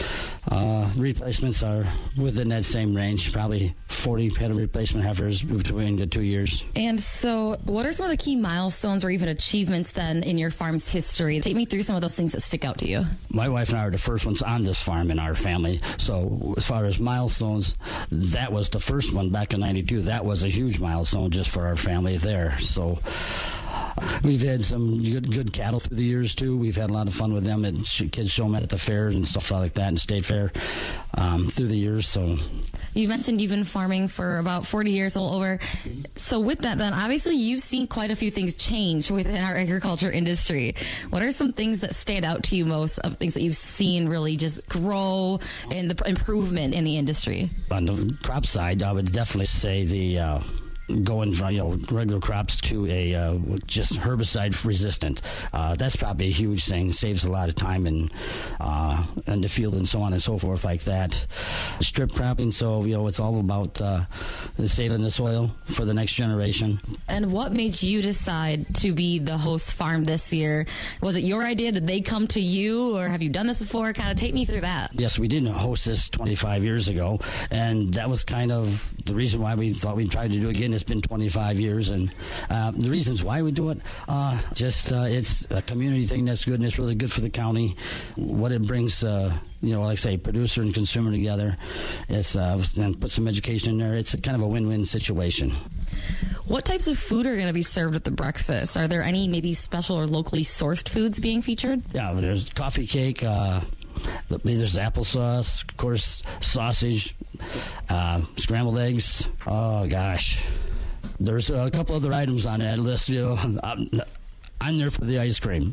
replacements are within that same range, probably 40 head of replacement heifers between the 2 years. And so what are some of the key milestones or even achievements then in your farm's history? Take me through some of those things that stick out to you. My wife and I are the first ones on this farm in our family. So as far as milestones, that was the first one back in 92. That was a huge milestone just for our family there. So we've had some good cattle through the years, too. We've had a lot of fun with them, and kids show them at the fairs and stuff like that, and state fair through the years. So you mentioned you've been farming for about 40 years, a little over. So with that, then, obviously you've seen quite a few things change within our agriculture industry. What are some things that stand out to you most of things that you've seen really just grow and the improvement in the industry? On the crop side, I would definitely say the going from regular crops to a just herbicide resistant. That's probably a huge thing. Saves a lot of time in the field and so on and so forth like that. Strip cropping, so it's all about saving the soil for the next generation. And what made you decide to be the host farm this year? Was it your idea? Did they come to you, or have you done this before? Kind of take me through that. Yes, we did host this 25 years ago, and that was kind of the reason why we thought we'd try to do it again. It's been 25 years, and the reasons why we do it, it's a community thing that's good, and it's really good for the county. What it brings, like I say, producer and consumer together, and put some education in there. It's kind of a win-win situation. What types of food are going to be served at the breakfast? Are there any maybe special or locally sourced foods being featured? Yeah, there's coffee cake, there's applesauce, of course, sausage, scrambled eggs. Oh, gosh. There's a couple other items on that list. I'm there for the ice cream.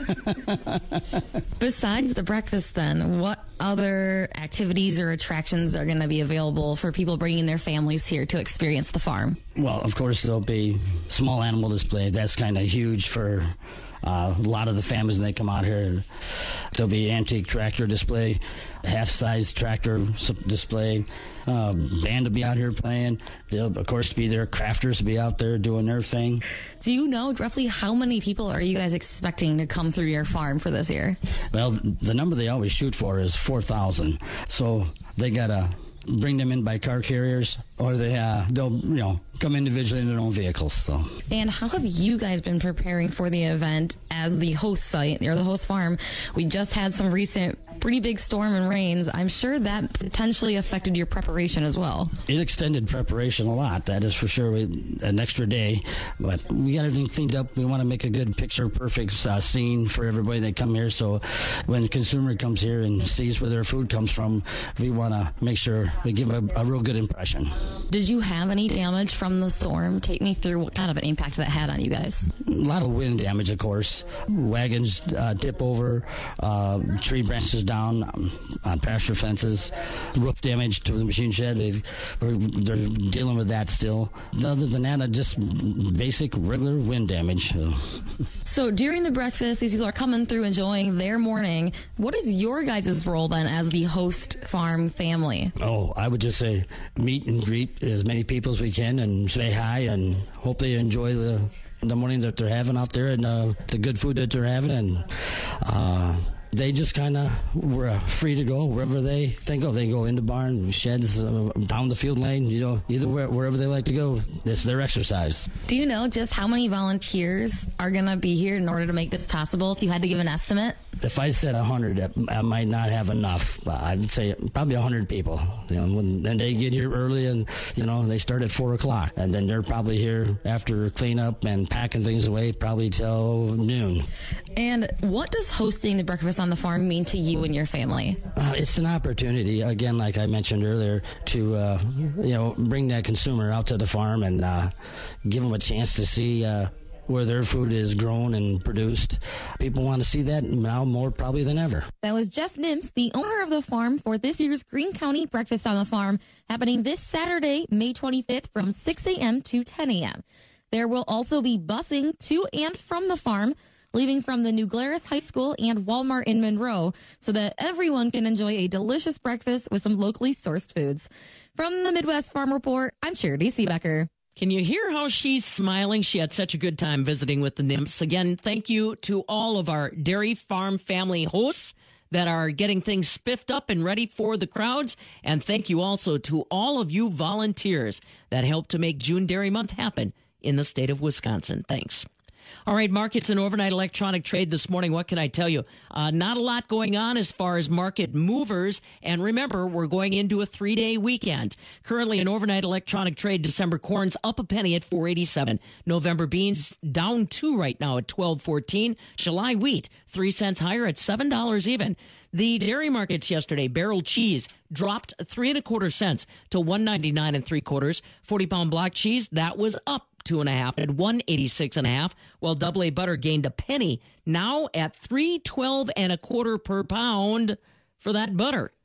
Besides the breakfast, then, what other activities or attractions are going to be available for people bringing their families here to experience the farm? Well, of course, there'll be small animal display. That's kind of huge for a lot of the families when they come out here. There'll be antique tractor display, half-size tractor display. Band will be out here playing. They'll, of course, be there. Crafters will be out there doing their thing. Do you know roughly how many people are you guys expecting to come through your farm for this year? Well, the number they always shoot for is 4,000. So they got to bring them in by car carriers, or they'll come individually in their own vehicles. So. And how have you guys been preparing for the event as the host site or the host farm? We just had some recent pretty big storm and rains. I'm sure that potentially affected your preparation as well. It extended preparation a lot, that is for sure. An extra day, but we got everything cleaned up. We want to make a good picture perfect scene for everybody that come here, so when the consumer comes here and sees where their food comes from, we want to make sure we give a real good impression. Did you have any damage from the storm? Take me through what kind of an impact that had on you guys. A lot of wind damage, of course. Wagons tip over, tree branches down on pasture fences, roof damage to the machine shed. They're dealing with that still. Other than that, just basic regular wind damage. So during the breakfast, these people are coming through enjoying their morning. What is your guys' role then as the host farm family? Oh, I would just say meet and greet as many people as we can and say hi and hope they enjoy the morning that they're having out there and the good food that they're having, and they just kind of were free to go wherever they think of. They go in the barn, sheds, down the field lane, either wherever they like to go. It's their exercise. Do you know just how many volunteers are going to be here in order to make this possible, if you had to give an estimate? If I said 100, I might not have enough. I'd say probably 100 people. When they get here early, and they start at 4 o'clock, and then they're probably here after cleanup and packing things away, probably till noon. And what does hosting the breakfast on the farm mean to you and your family? It's an opportunity, again, like I mentioned earlier, to bring that consumer out to the farm and give them a chance to see where their food is grown and produced. People want to see that now more probably than ever. That was Jeff Nims, the owner of the farm, for this year's Greene County Breakfast on the Farm, happening this Saturday, May 25th from 6 a.m. to 10 a.m. There will also be busing to and from the farm, leaving from the New Glarus High School and Walmart in Monroe, so that everyone can enjoy a delicious breakfast with some locally sourced foods. From the Midwest Farm Report, I'm Charity Seebecker. Can you hear how she's smiling? She had such a good time visiting with the nymphs. Again, thank you to all of our dairy farm family hosts that are getting things spiffed up and ready for the crowds. And thank you also to all of you volunteers that helped to make June Dairy Month happen in the state of Wisconsin. Thanks. All right, markets and overnight electronic trade this morning. What can I tell you? Not a lot going on as far as market movers. And remember, we're going into a 3-day weekend. Currently, an overnight electronic trade, December corn's up a penny at $4.87. November beans down 2 right now at $12.14. July wheat 3 cents higher at $7 even. The dairy markets yesterday, barrel cheese dropped 3 1/4 cents to $1.99 3/4. 40-pound block cheese, that was up 2.5 at $1.86.5, while double A butter gained a penny, now at $3.12 1/4 per pound for that butter.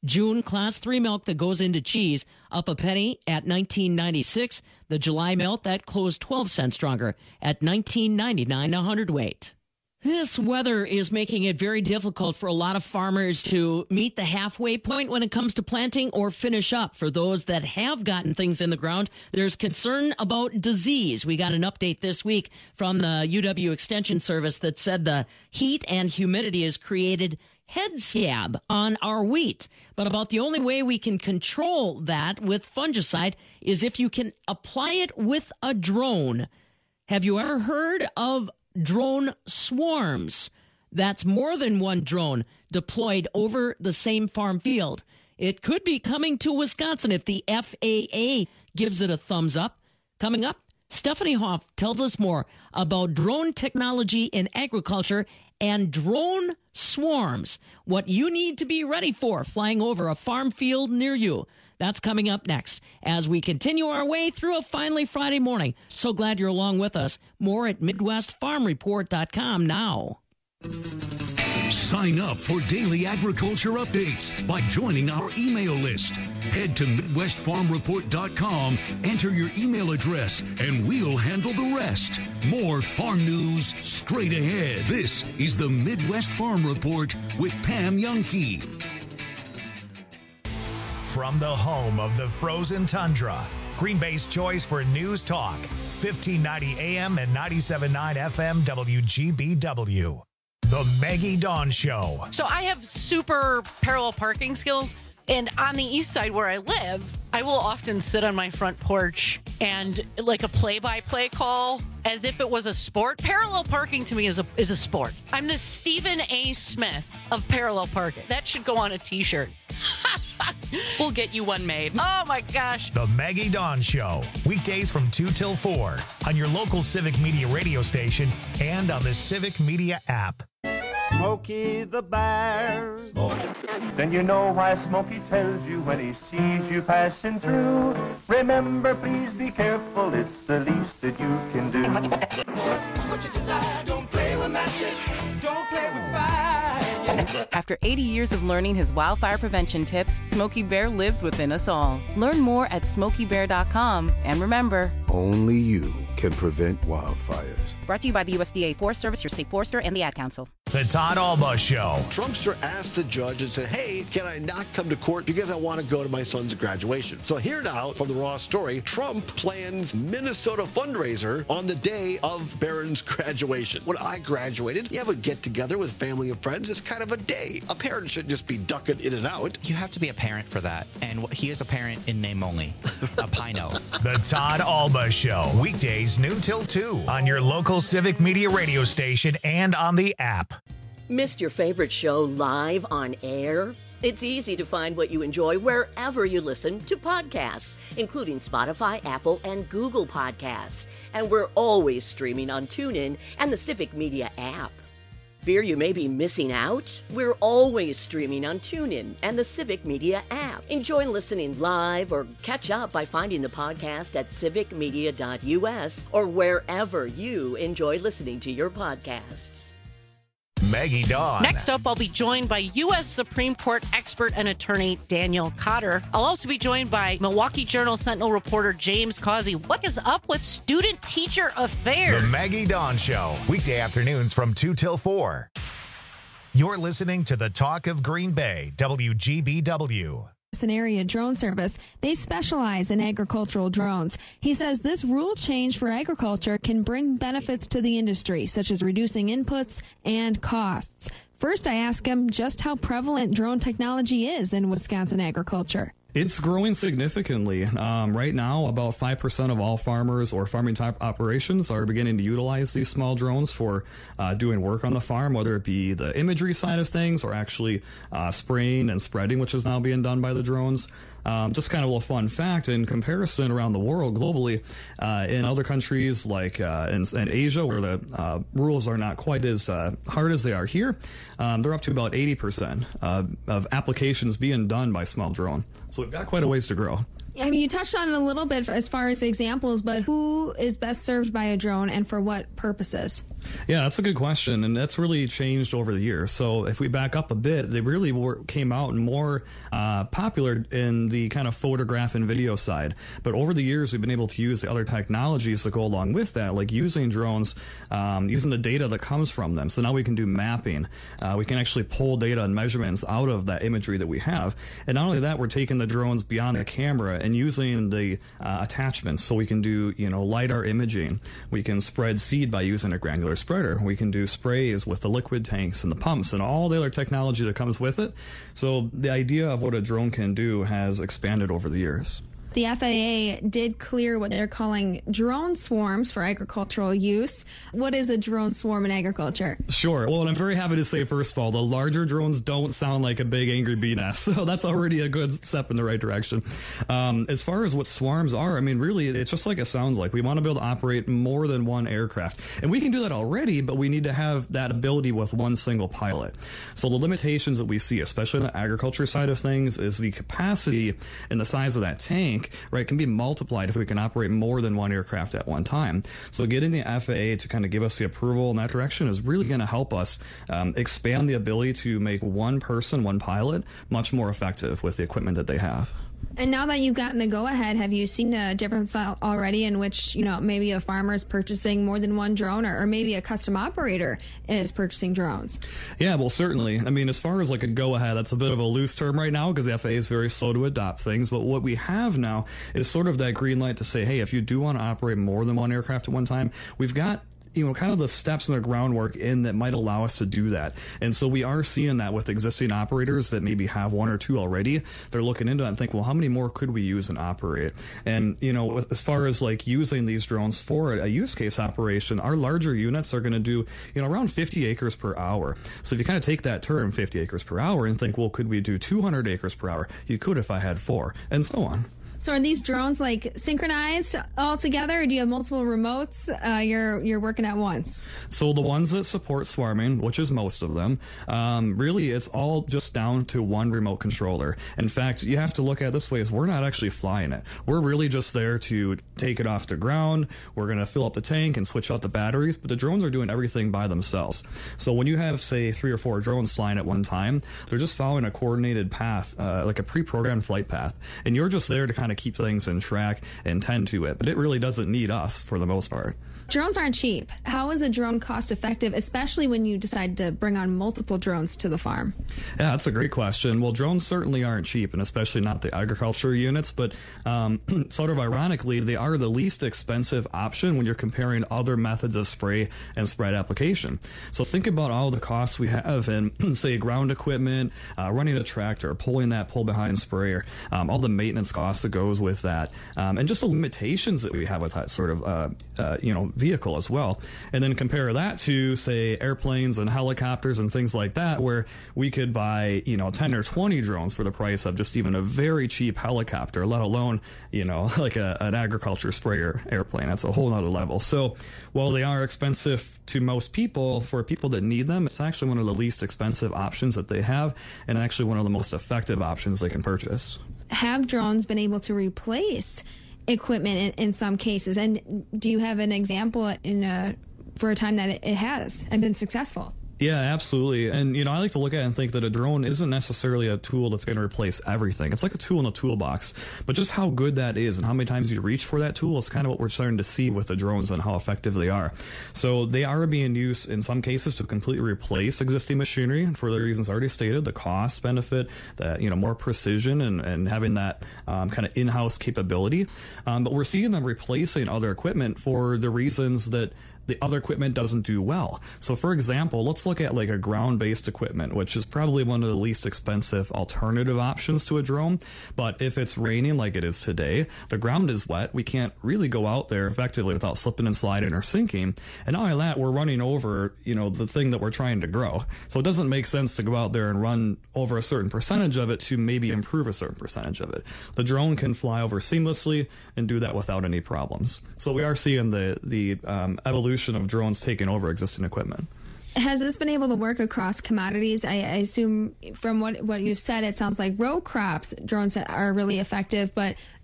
June Class 3 milk that goes into cheese up a penny at $19.96. The July milk that closed 12 cents stronger at $19.99 a hundredweight. This weather is making it very difficult for a lot of farmers to meet the halfway point when it comes to planting or finish up. For those that have gotten things in the ground, there's concern about disease. We got an update this week from the UW Extension Service that said the heat and humidity has created head scab on our wheat. But about the only way we can control that with fungicide is if you can apply it with a drone. Have you ever heard of drone swarms? That's more than one drone deployed over the same farm field. It could be coming to Wisconsin if the FAA gives it a thumbs up. Coming up, Stephanie Hoff tells us more about drone technology in agriculture and drone swarms, what you need to be ready for flying over a farm field near you. That's coming up next as we continue our way through a finally Friday morning. So glad you're along with us. More at MidwestFarmReport.com now. Sign up for daily agriculture updates by joining our email list. Head to MidwestFarmReport.com, enter your email address, and we'll handle the rest. More farm news straight ahead. This is the Midwest Farm Report with Pam Jahnke. From the home of the frozen tundra, Green Bay's choice for news talk, 1590 AM and 97.9 FM WGBW. The Maggie Dawn Show. So I have super parallel parking skills, and on the east side where I live, I will often sit on my front porch and like a play-by-play call as if it was a sport. Parallel parking to me is a sport. I'm the Stephen A. Smith of parallel parking. That should go on a t-shirt. We'll get you one made. Oh my gosh. The Maggie Dawn Show. Weekdays from 2 till 4 on your local Civic Media radio station and on the Civic Media app. Smokey the Bear. Then you know why Smokey tells you when he sees you passing through. Remember, please be careful, it's the least that you can do. What you desire, don't play with matches, don't play with fire. After 80 years of learning his wildfire prevention tips, Smokey Bear lives within us all. Learn more at SmokeyBear.com. And remember, only you can prevent wildfires. Brought to you by the USDA Forest Service, your state forester, and the Ad Council. The Todd Alba Show. Trumpster asked the judge and said, hey, can I not come to court because I want to go to my son's graduation? So here now from the Raw story, Trump plans Minnesota fundraiser on the day of Barron's graduation. When I graduated, you have a get-together with family and friends. It's kind of a day. A parent shouldn't just be ducking in and out. You have to be a parent for that. And he is a parent in name only. A Pino. The Todd Alba Show. Weekdays noon till 2 on your local Civic Media radio station and on the app. Missed your favorite show live on air? It's easy to find what you enjoy wherever you listen to podcasts, including Spotify, Apple, and Google Podcasts. And we're always streaming on TuneIn and the Civic Media app. Fear you may be missing out? We're always streaming on TuneIn and the Civic Media app. Enjoy listening live or catch up by finding the podcast at civicmedia.us or wherever you enjoy listening to your podcasts. Maggie Dawn. Next up, I'll be joined by U.S. Supreme Court expert and attorney Daniel Cotter. I'll also be joined by Milwaukee Journal-Sentinel reporter James Causey. What is up with student-teacher affairs? The Maggie Dawn Show. Weekday afternoons from 2 till 4. You're listening to the Talk of Green Bay, WGBW. Area drone service. They specialize in agricultural drones. He says this rule change for agriculture can bring benefits to the industry, such as reducing inputs and costs. First, I ask him just how prevalent drone technology is in Wisconsin agriculture. It's growing significantly. Right now, about 5% of all farmers or farming type operations are beginning to utilize these small drones for doing work on the farm, whether it be the imagery side of things or actually spraying and spreading, which is now being done by the drones. Just kind of a little fun fact in comparison around the world globally, in other countries like in Asia where the rules are not quite as hard as they are here, they're up to about 80% of applications being done by small drone. So we've got quite a ways to grow. I mean, you touched on it a little bit as far as examples, but who is best served by a drone and for what purposes? Yeah, that's a good question, and that's really changed over the years. So if we back up a bit, they really came out more popular in the kind of photograph and video side. But over the years, we've been able to use the other technologies that go along with that, like using drones, using the data that comes from them. So now we can do mapping. We can actually pull data and measurements out of that imagery that we have. And not only that, we're taking the drones beyond the camera and using the attachments. So we can do, LiDAR imaging. We can spread seed by using a granular spreader. We can do sprays with the liquid tanks and the pumps and all the other technology that comes with it. So the idea of what a drone can do has expanded over the years. The FAA did clear what they're calling drone swarms for agricultural use. What is a drone swarm in agriculture? Sure. Well, and I'm very happy to say, first of all, the larger drones don't sound like a big angry bee nest. So that's already a good step in the right direction. As far as what swarms are, I mean, really, it's just like it sounds like. We want to be able to operate more than one aircraft. And we can do that already, but we need to have that ability with one single pilot. So the limitations that we see, especially on the agriculture side of things, is the capacity and the size of that tank, right, can be multiplied if we can operate more than one aircraft at one time. So getting the FAA to kind of give us the approval in that direction is really going to help us expand the ability to make one person, one pilot, much more effective with the equipment that they have. And now that you've gotten the go-ahead, have you seen a difference already in which, maybe a farmer is purchasing more than one drone, or maybe a custom operator is purchasing drones? Yeah, well, certainly. I mean, as far as like a go-ahead, that's a bit of a loose term right now because the FAA is very slow to adopt things. But what we have now is sort of that green light to say, hey, if you do want to operate more than one aircraft at one time, we've got kind of the steps and the groundwork in that might allow us to do that. And so we are seeing that with existing operators that maybe have one or two already. They're looking into it and think, well, how many more could we use and operate? And, as far as like using these drones for a use case operation, our larger units are going to do, around 50 acres per hour. So if you kind of take that term, 50 acres per hour, and think, well, could we do 200 acres per hour? You could if I had 4, and so on. So are these drones like synchronized all together, or do you have multiple remotes you're working at once? So the ones that support swarming, which is most of them, really it's all just down to one remote controller. In fact, you have to look at it this way, is we're not actually flying it. We're really just there to take it off the ground. We're going to fill up the tank and switch out the batteries, but the drones are doing everything by themselves. So when you have, say, 3 or 4 drones flying at one time, they're just following a coordinated path, like a pre-programmed flight path. And you're just there to kind of keep things in track and tend to it, but it really doesn't need us for the most part. Drones aren't cheap. How is a drone cost effective, especially when you decide to bring on multiple drones to the farm? Yeah, that's a great question. Well, drones certainly aren't cheap, and especially not the agriculture units, but sort of ironically, they are the least expensive option when you're comparing other methods of spray and spread application. So think about all the costs we have in, say, ground equipment, running a tractor, pulling that pull-behind sprayer, all the maintenance costs that goes with that, and just the limitations that we have with that sort of, vehicle as well. And then compare that to, say, airplanes and helicopters and things like that, where we could buy, 10 or 20 drones for the price of just even a very cheap helicopter, let alone, like an agriculture sprayer airplane. That's a whole nother level. So while they are expensive to most people, for people that need them, it's actually one of the least expensive options that they have, and actually one of the most effective options they can purchase. Have drones been able to replace equipment in some cases? And do you have an example for a time that it has and been successful? Yeah, absolutely. And, I like to look at it and think that a drone isn't necessarily a tool that's going to replace everything. It's like a tool in a toolbox. But just how good that is and how many times you reach for that tool is kind of what we're starting to see with the drones and how effective they are. So they are being used in some cases to completely replace existing machinery for the reasons already stated, the cost benefit, that, more precision and having that kind of in-house capability. But we're seeing them replacing other equipment for the reasons that the other equipment doesn't do well. So for example, let's look at like a ground-based equipment, which is probably one of the least expensive alternative options to a drone. But if it's raining like it is today, the ground is wet, we can't really go out there effectively without slipping and sliding or sinking. And not only that, we're running over, the thing that we're trying to grow. So it doesn't make sense to go out there and run over a certain percentage of it to maybe improve a certain percentage of it. The drone can fly over seamlessly and do that without any problems. So we are seeing the evolution of drones taking over existing equipment. Has this been able to work across commodities? I assume from what you've said, it sounds like row crops drones are really effective, but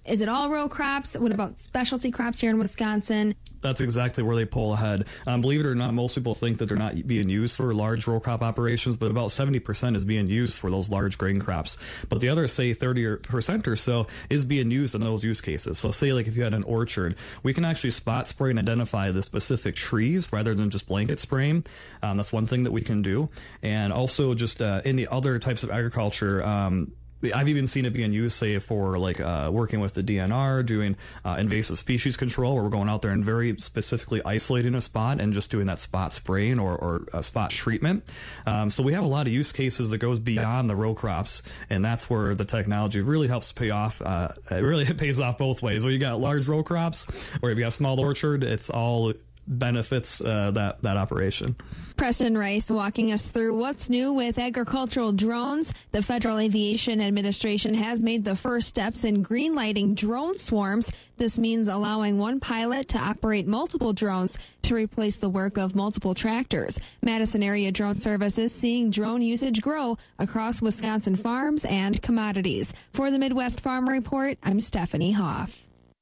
Is it all row crops? What about specialty crops here in Wisconsin? That's exactly where they pull ahead. Believe it or not, most people think that they're not being used for large row crop operations, but about 70% is being used for those large grain crops. But the other, say, 30% or so is being used in those use cases. So say like if you had an orchard, we can actually spot spray and identify the specific trees rather than just blanket spraying. That's one thing that we can do. And also just in the other types of agriculture, I've even seen it being used, say, for like working with the DNR, doing invasive species control, where we're going out there and very specifically isolating a spot and just doing that spot spraying or spot treatment. So we have a lot of use cases that goes beyond the row crops, and that's where the technology really helps pay off. It pays off both ways. When you got large row crops or if you got a small orchard, it's all benefits that operation. Preston Rice walking us through what's new with agricultural drones. The Federal Aviation Administration has made the first steps in greenlighting drone swarms. This means allowing one pilot to operate multiple drones to replace the work of multiple tractors. Madison Area Drone Service is seeing drone usage grow across Wisconsin farms and commodities. For the Midwest Farm Report, I'm Stephanie Hoff.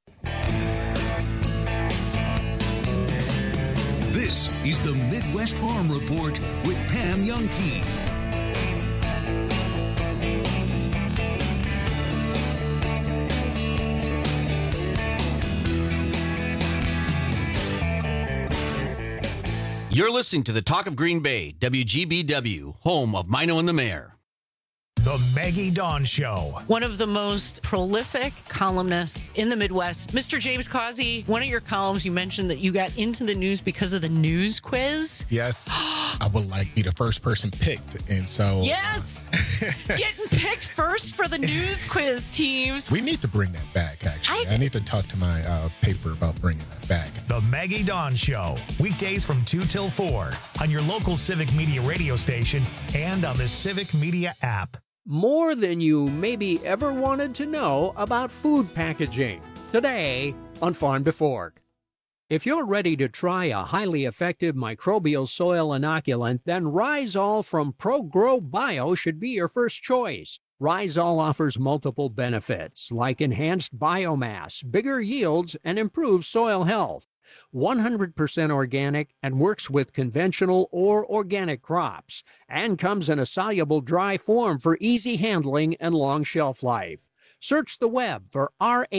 This is the Midwest Farm Report with Pam Youngkey. You're listening to the Talk of Green Bay, WGBW, home of Mino and the Mayor. The Maggie Dawn Show. One of the most prolific columnists in the Midwest, Mr. James Causey. One of your columns, you mentioned that you got into the news because of the news quiz. Yes. I would like be the first person picked. And so. Yes. Getting picked first for the news quiz teams. We need to bring that back, actually. I need to talk to my paper about bringing that back. The Maggie Dawn Show. Weekdays from 2 till 4 on your local Civic Media radio station and on the Civic Media app. More than you maybe ever wanted to know about food packaging. Today on Farm to Fork. If you're ready to try a highly effective microbial soil inoculant, then Rhizol from ProGrow Bio should be your first choice. Rhizol offers multiple benefits like enhanced biomass, bigger yields, and improved soil health. 100% organic and works with conventional or organic crops, and comes in a soluble dry form for easy handling and long shelf life. Search the web for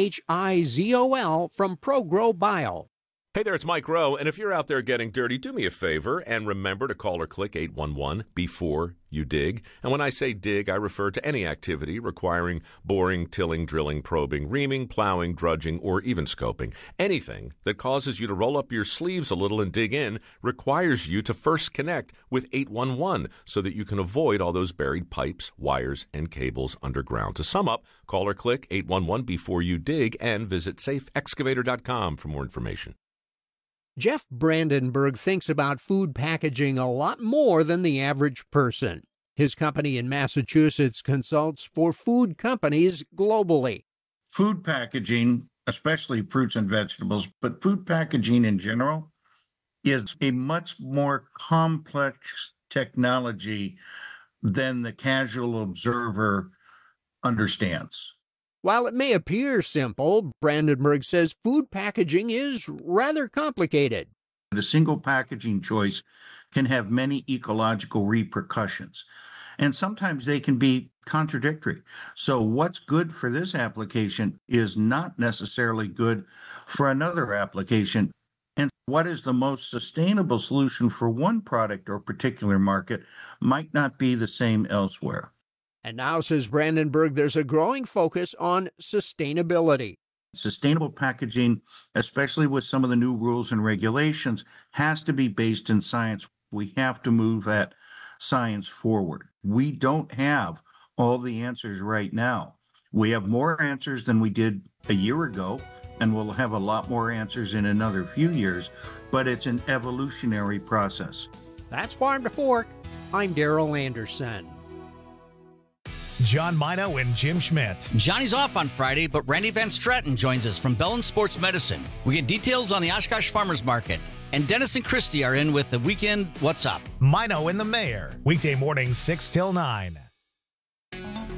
RHIZOL from ProGrow Bio. Hey there, it's Mike Rowe, and if you're out there getting dirty, do me a favor and remember to call or click 811 before you dig. And when I say dig, I refer to any activity requiring boring, tilling, drilling, probing, reaming, plowing, drudging, or even scoping. Anything that causes you to roll up your sleeves a little and dig in requires you to first connect with 811 so that you can avoid all those buried pipes, wires, and cables underground. To sum up, call or click 811 before you dig and visit safeexcavator.com for more information. Jeff Brandenburg thinks about food packaging a lot more than the average person. His company in Massachusetts consults for food companies globally. Food packaging, especially fruits and vegetables, but food packaging in general, is a much more complex technology than the casual observer understands. While it may appear simple, Brandenburg says food packaging is rather complicated. The single packaging choice can have many ecological repercussions, and sometimes they can be contradictory. So what's good for this application is not necessarily good for another application. And what is the most sustainable solution for one product or particular market might not be the same elsewhere. And now, says Brandenburg, there's a growing focus on sustainability. Sustainable packaging, especially with some of the new rules and regulations, has to be based in science. We have to move that science forward. We don't have all the answers right now. We have more answers than we did a year ago, and we'll have a lot more answers in another few years, but it's an evolutionary process. That's Farm to Fork. I'm Daryl Anderson. John Mino and Jim Schmidt. Johnny's off on Friday, but Randy Van Straten joins us from Bellin Sports Medicine. We get details on the Oshkosh Farmers Market. And Dennis and Christy are in with the Weekend What's Up. Mino and the Mayor. Weekday mornings 6 till 9.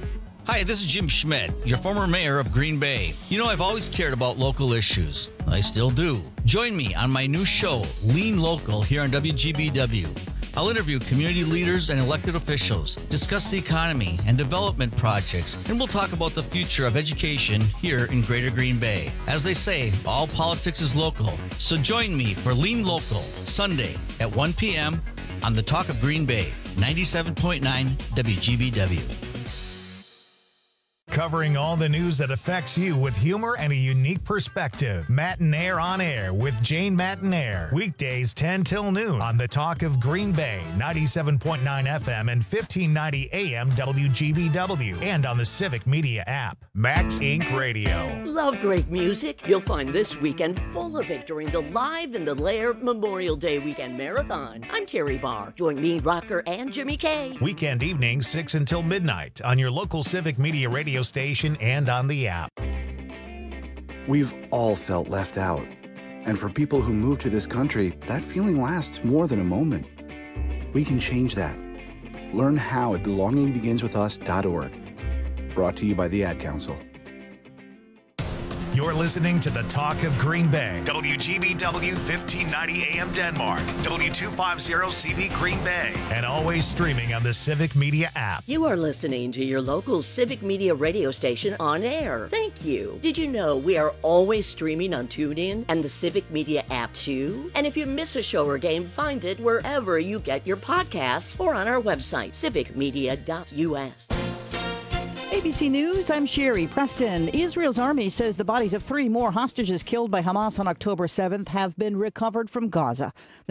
Hi, this is Jim Schmidt, your former mayor of Green Bay. You know, I've always cared about local issues. I still do. Join me on my new show, Lean Local, here on WGBW. I'll interview community leaders and elected officials, discuss the economy and development projects, and we'll talk about the future of education here in Greater Green Bay. As they say, all politics is local. So join me for Lean Local, Sunday at 1 p.m. on the Talk of Green Bay, 97.9 WGBW. Covering all the news that affects you with humor and a unique perspective. Matinaire on Air with Jane Matinaire. Weekdays 10 till noon on the Talk of Green Bay, 97.9 FM and 1590 AM WGBW. And on the Civic Media app. Max Inc. Radio. Love great music? You'll find this weekend full of it during the Live in the Lair Memorial Day Weekend Marathon. I'm Terry Barr. Join me, Rocker, and Jimmy K. Weekend evenings 6 until midnight on your local Civic Media radio station and on the app. We've all felt left out. And for people who move to this country, that feeling lasts more than a moment. We can change that. Learn how at belongingbeginswithus.org. Brought to you by the Ad Council. You're listening to the Talk of Green Bay. WGBW 1590 AM Denmark. W250CV Green Bay. And always streaming on the Civic Media app. You are listening to your local Civic Media radio station on air. Thank you. Did you know we are always streaming on TuneIn and the Civic Media app too? And if you miss a show or game, find it wherever you get your podcasts or on our website, civicmedia.us. ABC News, I'm Sherry Preston. Israel's army says the bodies of 3 more hostages killed by Hamas on October 7th have been recovered from Gaza.